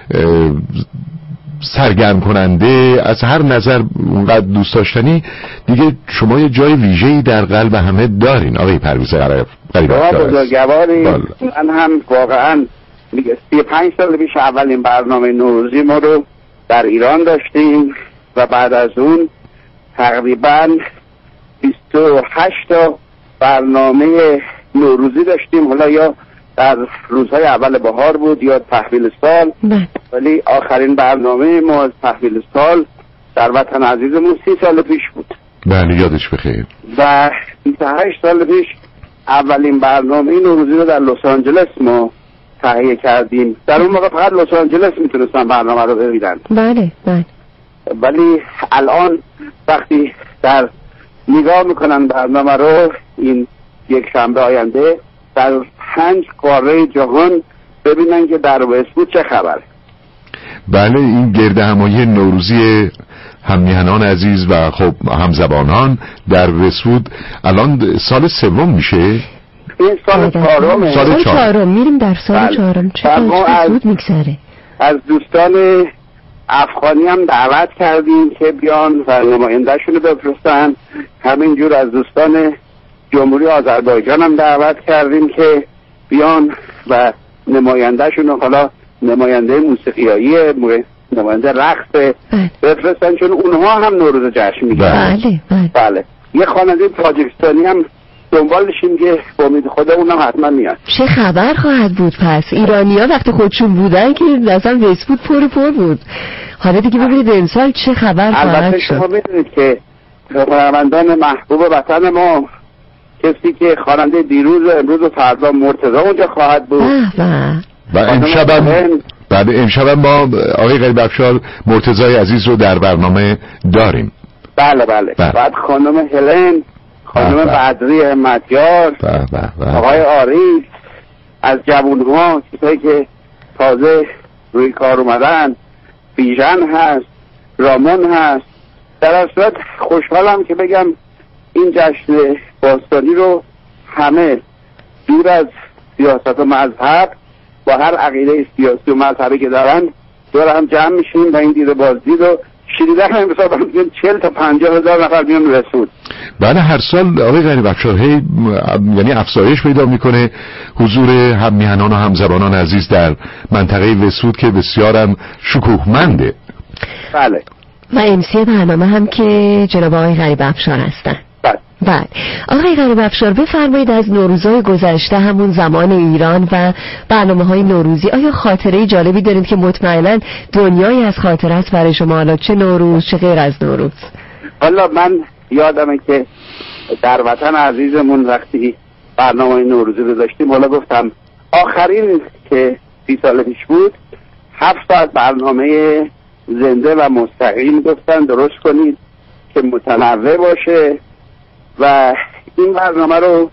سرگرم کننده از هر نظر اونقدر دوست داشتنی، دیگه شما یه جای ویژه‌ای در قلب همه دارین آقای پرویز غریب افشار. من هم واقعا سی و پنج سال پیش اولین برنامه نوروزی ما رو در ایران داشتیم و بعد از اون تقریبا بیست و هشت تا برنامه نوروزی داشتیم، حالا یا در روزهای اول بهار بود یا تحویل سال، ولی آخرین برنامه ما از تحویل سال در وطن عزیزمون سی سال پیش بود. بله یادش بخیر. و بیست و هشت سال پیش اولین برنامه نوروزی رو در لس آنجلس ما تهیه کردیم. در اون موقع فقط لس آنجلس میتونستن برنامه رو ببینن. بله بله. ولی الان وقتی در نگاه میکنن برنامه رو این یک شنبه آینده در پنج قاره جهان ببینن که در وست‌وود چه خبره. بله این گرد همایی نوروزی هممیهنان عزیز و خب همزبانان در وست‌وود الان سال سوم میشه. این سال چهارم سال چهارم میریم در سال چهارم. چقدر زود میگذره. از دوستان افغانی هم دعوت کردیم که بیان و نماینده شونو بفرستن. همینجور از دوستان جمهوری آذربایجان هم دعوت کردیم که بیان و نماینده شونو، حالا نماینده موسیقیایی، نماینده رقص بفرستن، چون اونها هم نوروز جشن میگیرن. بله بله بله. یه خواننده تاجیکستانی هم دنبالشیم که با امید خدا اونم حتما میاد. چه خبر خواهد بود پس؟ ایرانی‌ها وقتی خودشون بودن که اصلا وست‌وود پر پر بود. حالا دیگه ببینید امسال چه خبر خواهد شد. البته شما میدونید که هنرمندان محبوب وطن ما، کسی که خواننده دیروز و امروز و فردا مرتضی اونجا خواهد بود. و امشب هم بعد امشب هم ما آقای غریب افشار مرتضی عزیز رو در برنامه داریم. بله بله. بعد خانم هلن، خانم بدری همتیار، آقای آریف، از جوان‌ها کسایی که تازه روی کار اومدن، بیژن هست، رامون هست. در اصل خوشحالم که بگم این جشن باستانی رو همه دور از سیاست و مذهب با هر عقیده سیاسی و مذهبی که دارن دور هم جمع میشیم و این دیده بازدید رو شنیدن هم حساب هم چهل تا پنجاه هزار نفر بیان رسول. بله هر سال آقای غریب افشار هی یعنی افزایش پیدا میکنه حضور هم میهنان و همزبانان عزیز در منطقه وست‌وود که بسیار هم شکوهمنده. بله. و امسی برنامه هم که جناب آقای غریب افشار هستن. بله. بله. آقای غریب افشار بفرمایید از نوروزهای گذشته، همون زمان ایران و برنامه‌های نوروزی، آیا خاطره جالبی دارید که مطمئنا دنیایی از خاطره است برای شما، حالا چه نوروز چه غیر از نوروز؟ والا من یادمه که در وطن عزیزمون وقتی برنامه نوروزی رو داشتیم، حالا گفتم آخرین که سی سال پیش بود هفت ساعت برنامه زنده و مستقیم گفتن درست کنید که متنوع باشه و این برنامه رو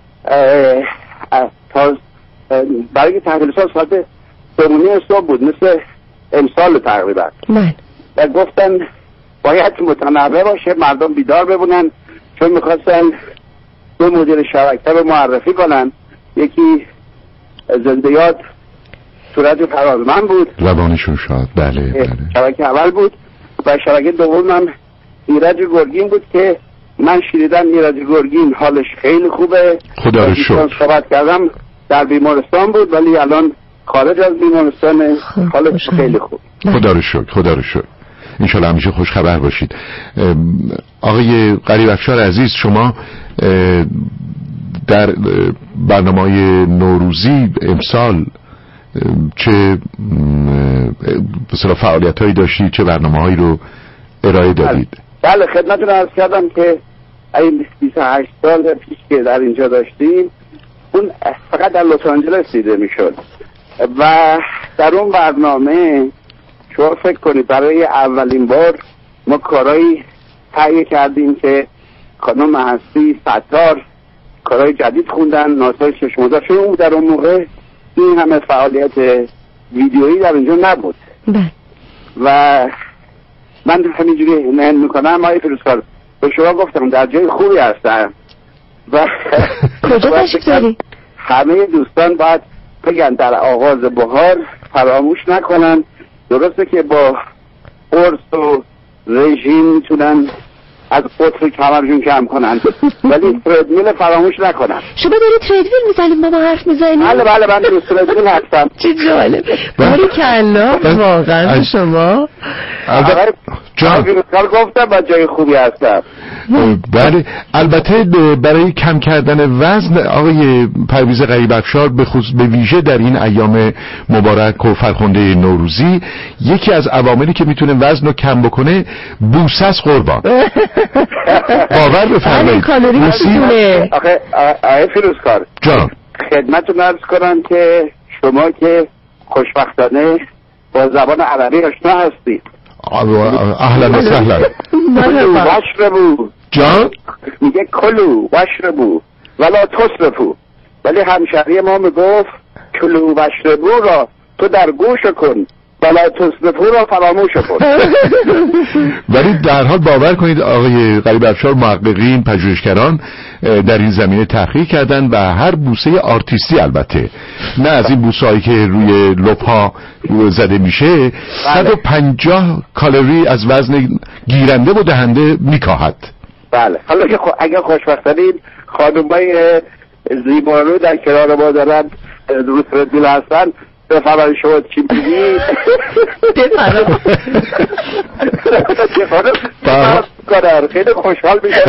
تا برای تحویل سال ساعت سمونی صبح بود، مثل امسال تقریبا. من و گفتن باید متنوع باشه، مردم بیدار ببونن، چون میخواستن دو مدیر شبکه رو معرفی کنن. یکی زنده یاد صورت فرازمند بود، زبانشون شاد. بله بله. شبکه اول بود و شبکه دوم هم ایرج گرگین بود که من شنیدم ایرج گرگین حالش خیلی خوبه. خدا رو شکر. صحبت کردم در بیمارستان بود ولی الان خارج از بیمارستان، حالش خیلی خوب. خدا رو شکر. خدا رو شکر. انشالله همیشه خوش خبر باشید. آقای غریب افشار عزیز، شما در برنامه‌های نوروزی امسال چه مثلا فعالیت‌هایی داشتید، چه برنامه‌هایی رو ارائه دادید؟ بله خدمتتون عرض کردم که این بیست و هشت سال پیش که در اینجا داشتیم اون فقط در لس آنجلس دیده میشد و در اون برنامه شما فکر کنید برای اولین بار ما کارهایی تهیه کردیم که خانم هستی ستار کارهای جدید خوندن، ناسای چشم‌دار، چون اون در اون موقع این همه فعالیت ویدیویی در اینجا نبود. بله. و من همینجوری نهن میکنم آقای فیروزکار به شما گفتم در جای خوبی هستم و کجا تشریف داری؟ همه دوستان باید بگن در آغاز بهار فراموش نکنن. درسته که با قرص و رژیم میتونن از قطر کمرشون کم کنن ولی تردمیل فراموش نکنن. شما داری تردمیل میزنید ما با حرف میزنید؟ بله بله من در تردمیل هستم. چه جالب. باریکلا واقعا شما. جان گفتم با جای خوبی هستم. بله البته برای کم کردن وزن آقای پرویز غریب افشار به خصوص به ویژه در این ایام مبارک و فرخنده نوروزی یکی از عواملی که میتونه وزن رو کم بکنه بوسه است قربان. باور بفرمایید. آخه آقای فیروزکار جان خدمتتون عرض کنم که شما که خوشبختانه با زبان عربی آشنا هستید. اهلا و سهلا. واشربو جان میگه کلو واشربو ولا تصرفو، ولی همشهری ما میگفت کلو واشربو را تو در گوش کن ولا تصرفو را فراموش کن. ولی در حال باور کنید آقای غریب افشار، محققین، پژوهشگران در این زمینه تحقیق کردن و هر بوسه آرتیستی، البته نه از این بوسه‌ای که روی لپ‌ها زده میشه، صد و پنجاه کالری از وزن گیرنده و دهنده میکاهد. بله. حالا که خو... اگر خوشبختانید خانم‌های زیبارو در کنار ما دارن درست ردیل هستن، بفرمایید شما چی میگید؟ بفرمایید کنن خیلی خوشحال میشه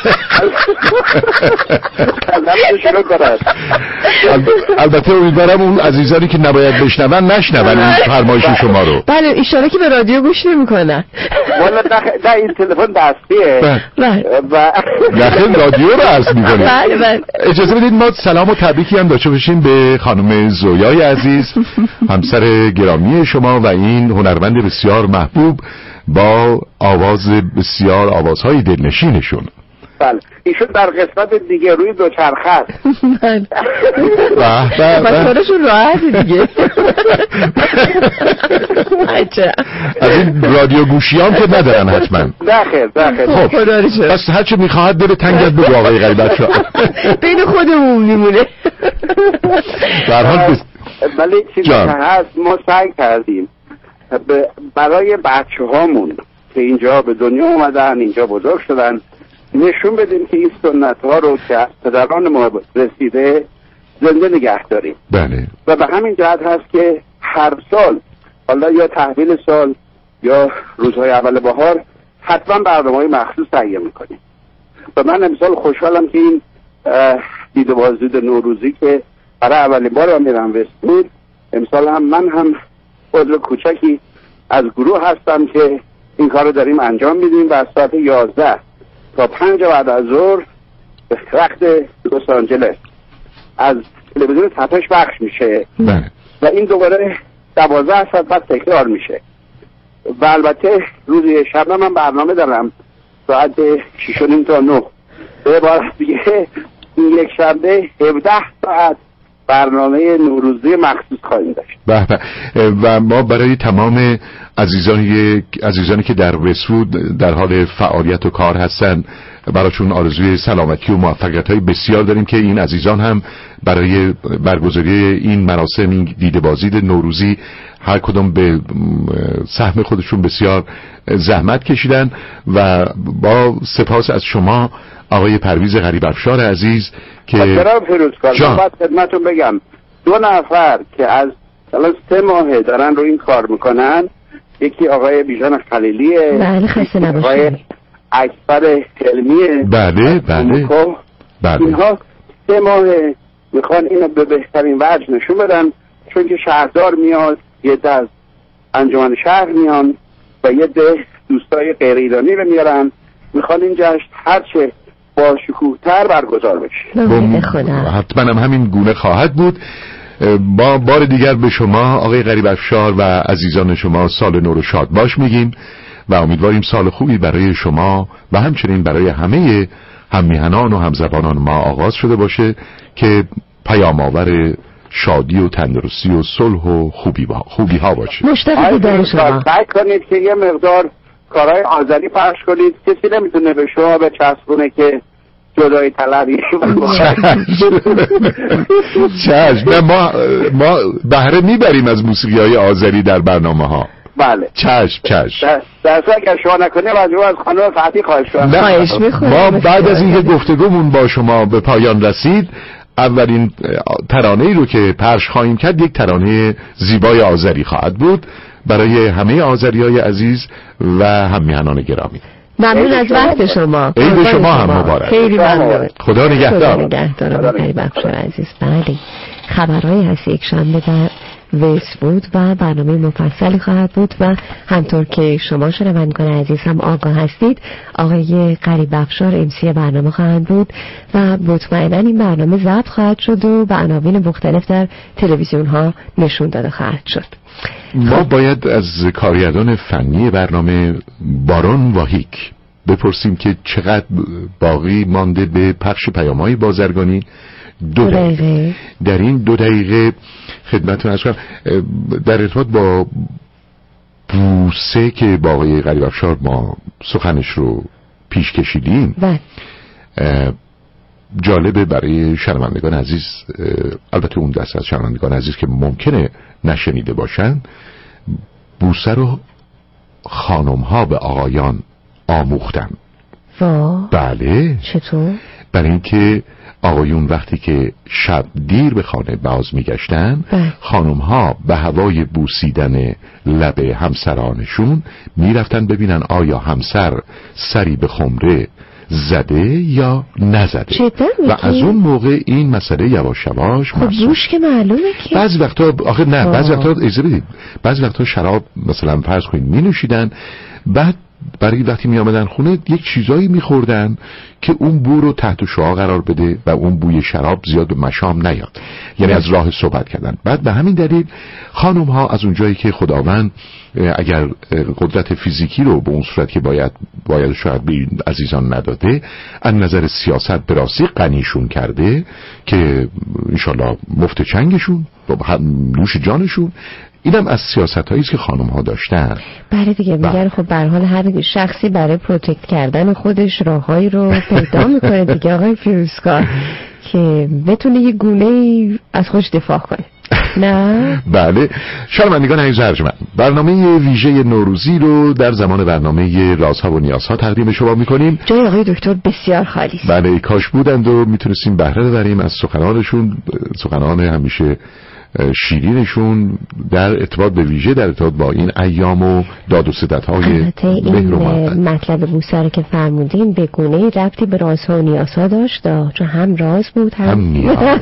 البته امیدوارم اون عزیزانی که نباید بشنون نشنون این فرمایش شما رو. بله ایشالا که به رادیو گوش نمی‌کنن. والا نه این تلفن دستیه و داخل رادیو رو عرض می‌کنیم. بله بله. اجازه بدید ما سلام و تبریکی هم داشته باشیم به خانم زویای عزیز، همسر گرامی شما و این هنرمند بسیار محبوب با آواز بسیار آوازهای دلنشینشون. بله ایشون در قسمت دیگه روی دوچرخه است. بله بله بله کارشون راحت دیگه. از این رادیو گوشیان که ندارن حتما. نه خیر نه خیر. خب بس هرچه میخواهد دل تنگت بگو آقای غریب افشار. بین خودمون میمونه. در حال ولی چیزی که هست ما سعی کردیم برای بچه هامون که اینجا به دنیا اومدن، اینجا بزرگ شدن، نشون بدیم که این سنت ها رو که از پدران ما رسیده زنده نگه داریم. بله. و به همین جهت هست که هر سال حالا یا تحویل سال یا روزهای اول بهار حتما برنامه‌های مخصوص تهیه میکنیم. و من امسال خوشحالم که این دیده بازدید نوروزی که برای اولین بار میرم وست‌وود، امسال هم من هم عضو کوچکی از گروه هستم که این کار رو داریم انجام میدیم و از ساعت یازده تا پنج بعد از ظهر وقت لس آنجلس از تلویزیون تپش پخش میشه و این دوباره دوازده ساعت بعد تکرار میشه. و البته روز شب من برنامه دارم ساعت شش و نیم تا نه. به عبارت دیگه این یک شنبه هفده ساعت برنامه نوروزی مخصوص خواهیم داشت. بله و ما برای تمام عزیزانی عزیزانی که در وست‌وود در حال فعالیت و کار هستن براشون آرزوی سلامتی و موفقیت‌های بسیار داریم که این عزیزان هم برای برگزاری این مراسم، این دیده بازدید نوروزی، هر کدوم به سهم خودشون بسیار زحمت کشیدن و با سپاس از شما آقای پرویز غریب افشار عزیز که جناب فیروزکار من باید خدمتتون بگم دو نفر که از الان سه ماهه دارن رو این کار میکنن، یکی آقای بیژن خلیلیه، بله خسته نباشید، آقای اکبر حلمیه، بله بله بله اینها سه ماهه میخوان اینو به بهترین وجه نشون بدن، چون که شهردار میاد، یه ده از انجمن شهر میان و یه ده دوستای غیر ایرانی رو میارن، میخوان این جشن هرچه با شکوه‌تر برگزار بشه. حتما هم همین گونه خواهد بود. با بار دیگر به شما آقای غریب افشار و عزیزان شما سال نو رو شاد باش میگیم و امیدواریم سال خوبی برای شما و همچنین برای همه هممیهنان و همزبانان ما آغاز شده باشه که پیام آور شادی و تندرستی و صلح و خوبی با خوبی ها باشه. مشتاق در شما. سعی کنید که یه مقدار کارهای آذری پخش کنید، کسی نمیتونه به شما به چسبونه که جدای طلبی. چشم. نه ما ما بهره میبریم از موسیقی های آذری در برنامه ها. بله چشم چشم. در صورت که شما نکنه مجبور از خانم فتحی خواهش کنم. خواهش می‌کنم. ما بعد از اینکه گفتگومون با شما به پایان رسید اولین ترانه‌ای رو که پخش خواهیم کرد یک ترانه زیبای آذری خواهد بود برای همه آذری‌های عزیز و هممیهنان گرامی. ممنون از وقت شما. عید شما هم مبارک. خیلی ممنون. خدا نگهدار. خدا نگهدار آقای بخشار عزیز. بله خبرهای هست یک شنبه در وست‌وود و برنامه مفصلی خواهد بود و همطور که شما شنوندگان عزیز هم آگاه هستید آقای غریب افشار امسی برنامه خواهند بود و مطمئنا این برنامه ضبط خواهد شد و به عناوین مختلف در تلویزیون ها نشون داده خواهد شد. ما باید از کارگردان فنی برنامه بارون واهیک بپرسیم که چقدر باقی مانده به پخش پیام‌های بازرگانی. دو دقیقه. در این دو دقیقه خدمتتون عرض کنم در ارتباط با بوسه که با آقای غریب افشار ما سخنش رو پیش کشیدیم جالبه برای شنوندگان عزیز، البته اون دست از شنوندگان عزیز که ممکنه نشنیده باشن، بوسه رو خانم ها به آقایان آموختن. وا بله. چطور؟ برای اینکه آقایون وقتی که شب دیر به خانه باز میگشتن، خانم ها به هوای بوسیدن لب همسرانشون میرفتن ببینن آیا همسر سری به خمره زده یا نزده و از اون موقع این مسئله یواش یواش خب بوش که معلومه که بعضی وقتا آخه نه بعضی وقتا اجازه بدید بعضی وقتا شراب مثلا فرض کنید می نوشیدن، بعد برای وقتی می آمدن خونه یک چیزایی می خوردن که اون بو رو تحت شعاع قرار بده و اون بوی شراب زیاد به مشام نیاد، یعنی از راه صحبت کردن. بعد به همین دلیل خانم ها از اونجایی که خداوند اگر قدرت فیزیکی رو به اون صورت که باید باید شاید به عزیزان نداده، از نظر سیاست به راستی غنیشون کرده که انشالله مفت چنگشون نوش جانشون. اینم از سیاستایی است که خانم ها داشتن. بله دیگه، میگن خب به هر حال هر شخصی برای پروتکت کردن خودش راههایی رو پیدا میکنه دیگه آقای فیروزکار که بتونه یه گونه‌ای از خودش دفاع کنه. نه بله. شنوندگان عزیز ارجمند، برنامه ویژه نوروزی رو در زمان برنامه رازها و نیازها تقدیم شما میکنیم. جای آقای دکتر بسیار خالی است. بله، کاش بودند و میتونستیم بهره ببریم از سخنانشون، سخنان همیشه شیرینشون در ارتباط به ویژه در ارتباط با این ایام و داد و ستدهای مهر و محبت. مطلب بوسه رو که فرمودین به گونه‌ای ربطی به رازها و نیازها داشت، چون هم راز بود هم, هم نیاز.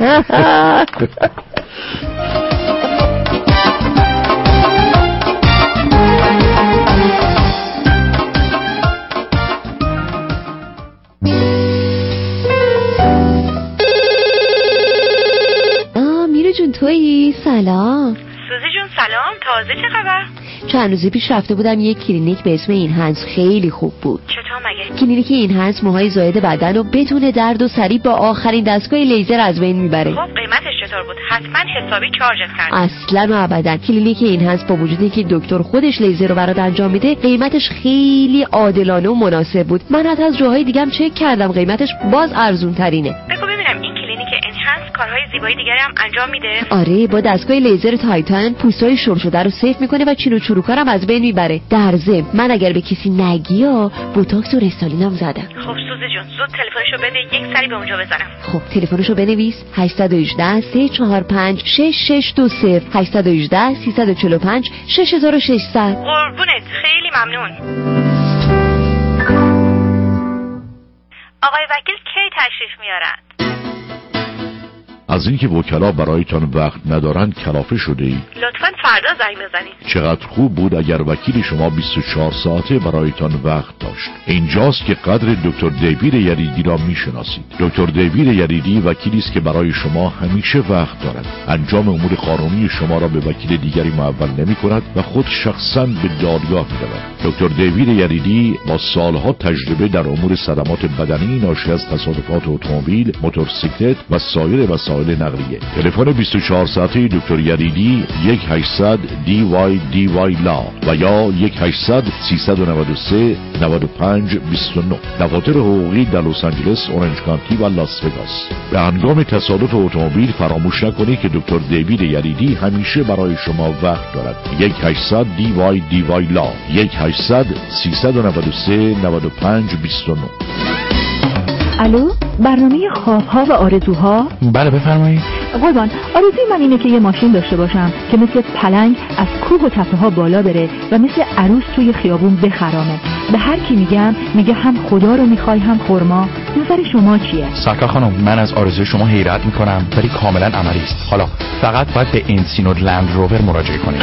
تویی؟ سلام سوزی جون. سلام، تازه چه خبر؟ چند روزی پیش رفته بودم یک کلینیک به اسم این هنس، خیلی خوب بود. چطور مگه؟ کلینیک این هنس موهای زائد بدن رو بدون درد و سریع با آخرین دستگاه لیزر از بین میبره. خب قیمتش چطور بود؟ حتما حسابی چارجت کرد. اصلا و ابدا. کلینیک این هنس با وجودی که دکتر خودش لیزر رو برات انجام میده، قیمتش خیلی عادلانه و مناسب بود. من حتی از جاهای دیگه هم چک کردم، قیمتش باز ارزون ترینه. بگو ببینم این کلینیک انهانس کارهای زیبایی دیگری هم انجام میده؟ آره، با دستگاه لیزر تایتان پوستای شل شده رو سیف میکنه و چین و چروکا هم از بین میبره. در ضمن من اگر به کسی نگیا بوتاکس و رستالینم زدم. خب سوزی جون، زود تلفنشو بده یک سری به اونجا بزنم. خب تلفنشو بنویس: هشت یک هشت سه چهار پنج شش شش دو صفر هشت یک هشت سه چهار پنج شش شش صفر صفر. قربونت، خیلی ممنون. آقای وکیل کی تشریف میارن؟ از اینکه وکلا برایتان وقت ندارند کلافه شده اید. لطفاً فردا زنگ بزنید. چقدر خوب بود اگر وکیل شما بیست و چهار ساعته برایتان وقت داشت. اینجاست که قدر دکتر دیوید یریدی را میشناسید. دکتر دیوید یریدی وکیلی است که برای شما همیشه وقت دارد. انجام امور قانونی شما را به وکیل دیگری محول نمی کند و خود شخصاً به دادگاه می رود. دکتر دیوید یریدی با سالها تجربه در امور صدمات بدنی ناشی از تصادفات اتومبیل، موتورسیکلت و سایر وسایل نقلیه. تلفن بیست و چهار ساعته دکتر یریدی یک هشتصد دی وای دی وای لا و یا یک هشتصد سیصد و نود و سه نود و پنج بیست و نه. دفاتر حقوقی در لس آنجلس، اورنج کانتی و لاس وگاس. به هنگام تصادف اتومبیل فراموش نکنید که دکتر دیوید یریدی همیشه برای شما وقت دارد. یک هشتصد دی وای دی وای لا یک هشتصد سیصد و نود و سه نود و پنج بیست و نه. الو، برنامه خوابها و آرزوها؟ بله بفرمایید. قربان، آرزوی من اینه که یه ماشین داشته باشم که مثل پلنگ از کوه و تپه ها بالا بره و مثل عروس توی خیابون بخرامه. به هر کی میگم میگه هم خدا رو میخوای هم خرما. نظر شما چیه؟ سرکار خانم، من از آرزوی شما حیرت میکنم ولی کاملا عملی است. حالا فقط باید به انسینو لند روور مراجعه کنید.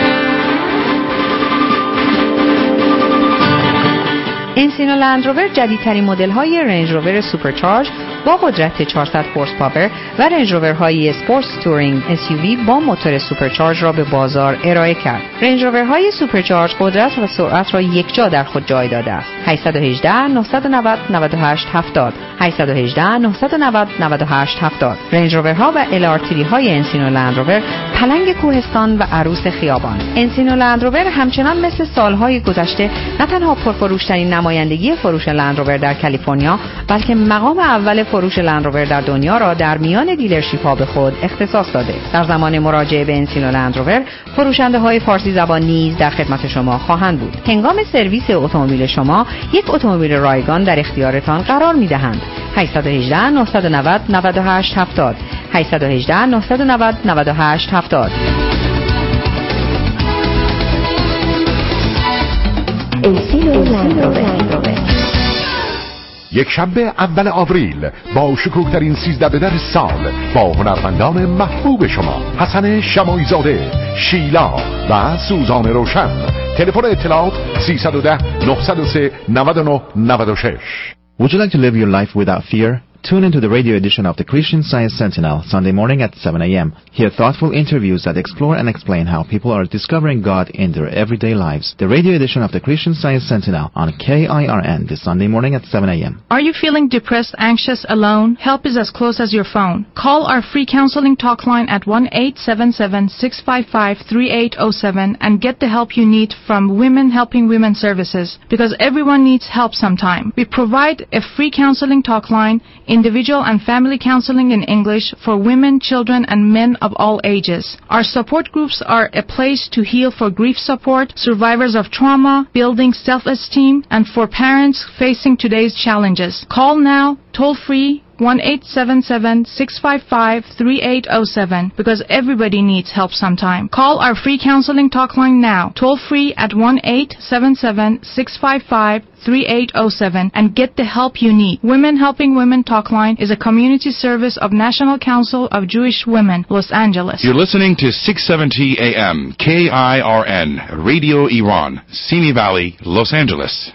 انسینو لند روور جدیدترین مدل های رنج روور سوپرچارج با قدرت چهارصد هورس پاور و رنج روورهای اسپورت تورینگ اس یو وی با موتور سوپرچارج را به بازار ارائه کرد. رنج روورهای سوپرچارج قدرت و سرعت را یکجا در خود جای داده است. هشت یک هشت نه نه نه نه هشت هفت صفر هشت یک هشت نه نه نه نه هشت هفت صفر. رنج روورها و ال آر تری های انسینو لند روور پلنگ کوهستان و عروس خیابان. انسینو لند روور همچنان مثل سالهای گذشته نه تنها پرفروشترین نمایندگی فروش لند روور در کالیفرنیا، بلکه مقام اول فروش لند روور در دنیا را در میان دیلرشیپ ها به خود اختصاص داده. در زمان مراجعه به انسینو لند روور، فروشنده های فارسی زبان نیز در خدمت شما خواهند بود. هنگام سرویس اتومبیل شما، یک اتومبیل رایگان در اختیارتان قرار می‌دهند. هشت یک هشت نه نه نه نه نه هشت هفت صفر هشت یک هشت نه نه نه نه هشت هفت صفر. انسینو لند روور. یک شنبه اول آوریل با شکوه‌ترین سیزده بدر سال با هنرمندان محبوب شما حسن شماعی زاده، شیلا و سوزان روشن. تلفن اطلاعات سیصد و ده نهصد و سه نود و نه نود و شش. Would you like to live your life without fear? Tune into the radio edition of the Christian Science Sentinel Sunday morning at seven a.m. Hear thoughtful interviews that explore and explain how people are discovering God in their everyday lives. The radio edition of the Christian Science Sentinel on K I R N this Sunday morning at seven a.m. Are you feeling depressed, anxious, alone? Help is as close as your phone. Call our free counseling talk line at one eight seven seven six five five three eight zero seven and get the help you need from Women Helping Women Services, because everyone needs help sometime. We provide a free counseling talk line, individual and family counseling in English for women, children, and men of all ages. Our support groups are a place to heal for grief support, survivors of trauma, building self-esteem, and for parents facing today's challenges. Call now, toll free, one eight seven seven six five five three eight zero seven, because everybody needs help sometime. Call our free counseling talk line now, toll free at one eight seven seven six five five three eight zero seven, and get the help you need. Women Helping Women Talk Line is a community service of National Council of Jewish Women, Los Angeles. You're listening to six seventy A M K I R N Radio Iran, Simi Valley, Los Angeles.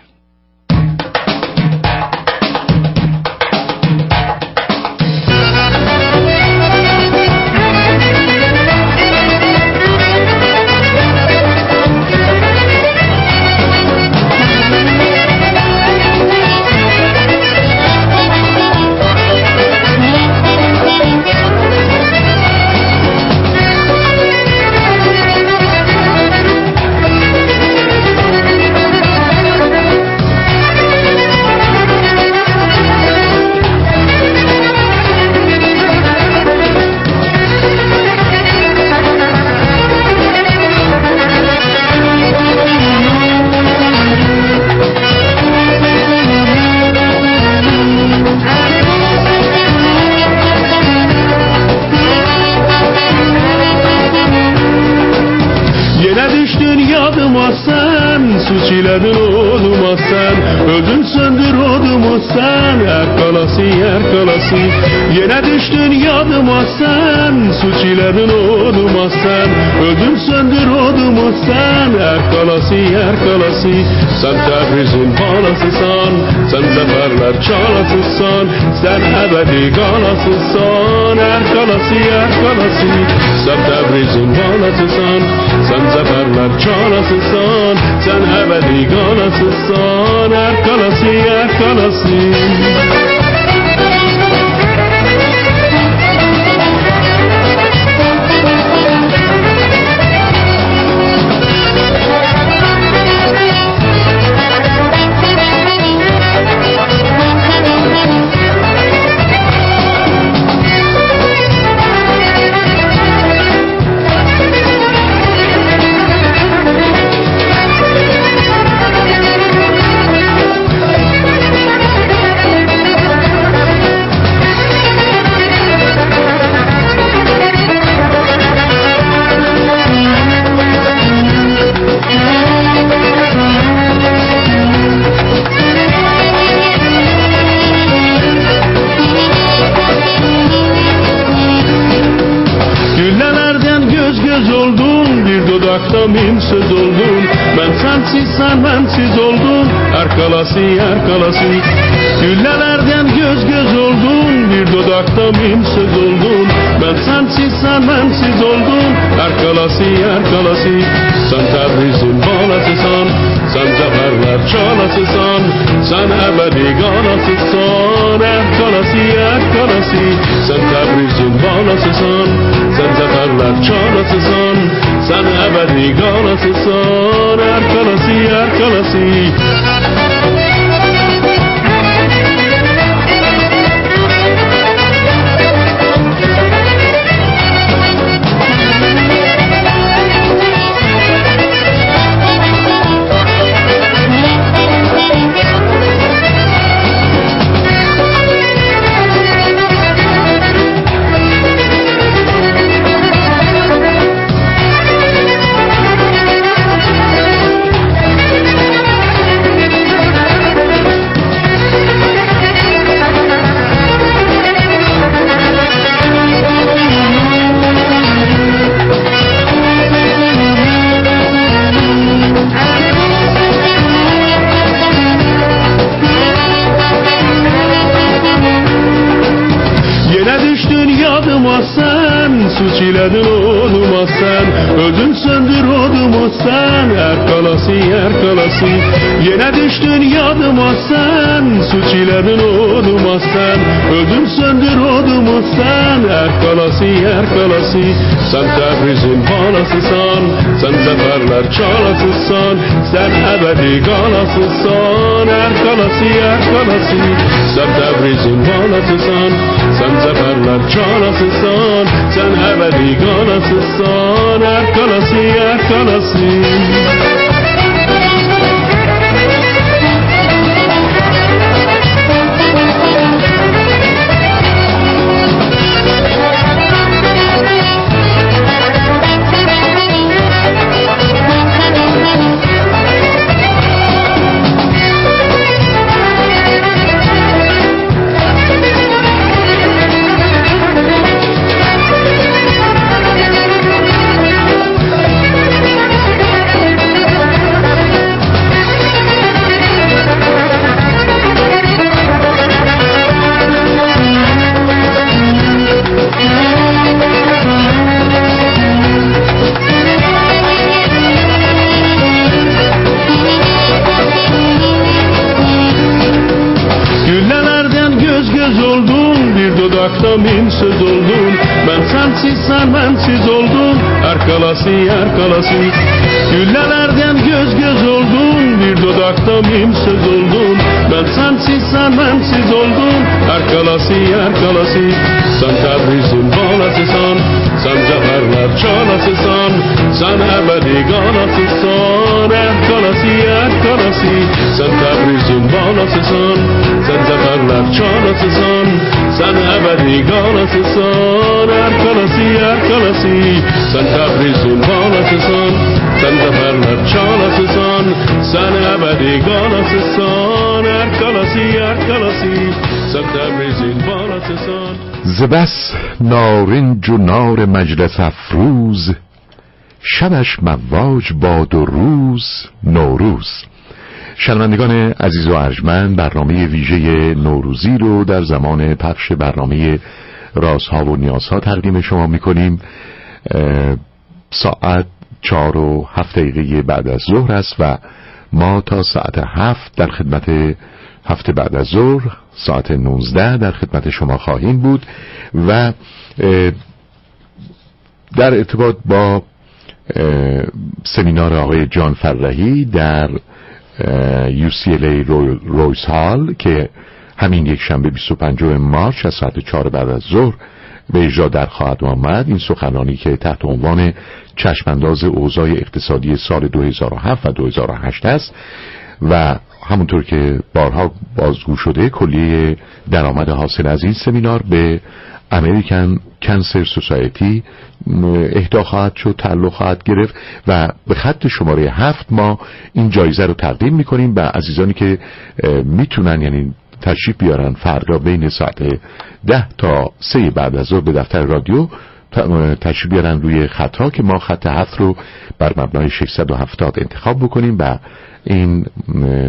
Ödün söndürürdüm sen her kalası her kalası. Yine düştün yadıma sen, suç iledin oğluma sen. Ödün söndürürdüm sen her kalası her kalası. Sen Tebriz'in balasısan, sen zaferler çalasısan. Sen ebedi kalasısan her kalası her kalası. Sen Tebriz'in balasısan, sen zaferler çalasısan. Sen ebedi kalasısan her kalası her kalası. Min söz oldun, ben sensiz sen bensiz oldun. Her kalası her kalası. Güllələrdən göz göz oldun, bir dodaqda min söz oldun. Mən sənsiz, sən mənsiz oldun. Ərkalasi, ərkalasi, sən Təbrizin balasısan. Sən cəfərlər çalasısan, sən əbədi qalasısan. Ərkalasi, ərkalasi, sən Təbrizin balasısan. Sən cəfərlər çalasısan, sən əbədi qalasısan. Ərkalasi, ərkalasi. Suçiledin oduma sen, ödün söndür oduma sen. Erkalasi, erkalasi, yine düştün yadıma sen. Suçiledin oduma sen, ödün söndür oduma sen. Erkalasi, erkalasi, sen Təbrizin balasısan. Sen zaferler çalasısan, sen ebedi kalasısan. Erkalasi, erkalasi, sen Təbrizin balasısan. Sen zaferler çalasısan, sen ebedi kalasısan. Erkalasi, erkalasi. Min söz oldun, ben sensiz sen bensiz oldun. Erkalasi, erkalasi, güllelerden göz göz oldun. Bir dudakta min söz oldun, ben sensiz sen bensiz oldun. Erkalasi, erkalasi, sen Təbrizin balasısan. Sen cəfərlər çalasısan, sen ebedi qalasısan. Erkalasi, erkalasi, sen Təbrizin balasısan. Sen cəfərlər çalasısan, sen ebedi qalasısan. Erkalasi, erkalasi, sen Təbrizin balasısan. Sen cəfərlər çalasısan, sen ebedi qalasısan. Erkalasi, erkalasi, sen Təbrizin balasısan. ز بس نارنج و نار مجلس افروز، شبش مواج باد و روز نوروز. شنوندگان عزیز و ارجمند، برنامه ویژه نوروزی رو در زمان پخش برنامه رازها و نیازها تقدیم شما میکنیم. ساعت چهار و هفت دقیقه بعد از ظهر است و ما تا ساعت هفت در خدمت هفت بعد از ظهر، ساعت نوزده در خدمت شما خواهیم بود و در ارتباط با سمینار آقای جان فرحی در یو سی ال ای رویس هال که همین یک شنبه بیست و پنجم مارس از ساعت چهار بعد از ظهر به اجرا در خواهد آمد. این سخنرانی که تحت عنوان چشمانداز اوضاع اقتصادی سال دو هزار و هفت و دو هزار و هشت است و همونطور که بارها بازگو شده کلیه درآمد حاصل از این سمینار به امریکن کانسر سوسایتی اهدا خواهد شد، تعلق خواهد گرفت و به خط شماره هفت ما این جایزه رو تقدیم میکنیم به عزیزانی که میتونن، یعنی تشریف بیارن فردا بین ساعت ده تا سه بعد از ظهر به دفتر رادیو تشریف بیارن روی خطها که ما خط هفت رو بر مبنای ششصد و هفتاد انتخاب بکنیم و این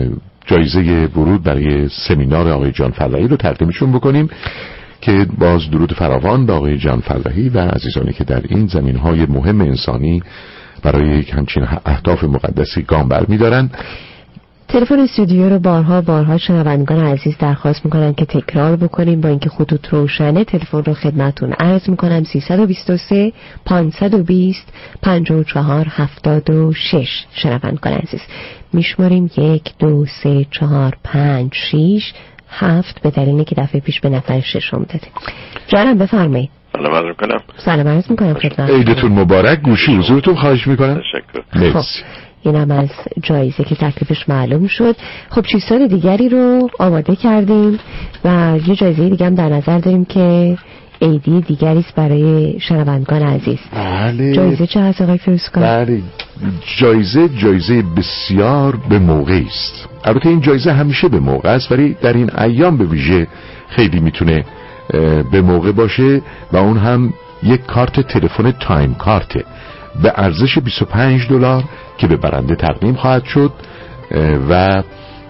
جایزه ورود برای سمینار آقای جان فرحی رو تقدیمشون بکنیم که باز درود فراوان به آقای جان فرحی و عزیزانی که در این زمینهای مهم انسانی برای یک همچین اهداف مقدسی گام برمی‌دارن. تلفن استودیو رو بارها بارها شنوندگان عزیز درخواست میکنن که تکرار بکنیم، با اینکه خطوط روشنه. تلفن رو خدمتون عرض میکنم: سیصد و بیست و سه پانصد و بیست پنجاه و چهار هفتاد و شش. شنوندگان عزیز میشماریم یک دو سه چهار پنج شش هفت، به دلیلی که دفعه پیش به نفر ششم داده. جانم بفرمایید. سلام عرض میکنم. سلام عرض میکنم خدمت. عیدتون مبارک. گوشی حضورتون خواهش میکنم. تشکر. مرسی. اینم از جایزه که تکلیفش معلوم شد. خب چیزهای دیگری رو آماده کردیم و یه جایزه دیگه هم در نظر داریم که عیدی دیگری است برای شنوندگان عزیز. بله. جایزه چه هست آقای فیروزکار؟ بله. جایزه جایزه بسیار به موقعی است. البته این جایزه همیشه به موقع است، ولی در این ایام به ویژه خیلی میتونه به موقع باشه و اون هم یک کارت تلفن تایم کارته به ارزش بیست و پنج دلار که به برنده تقدیم خواهد شد و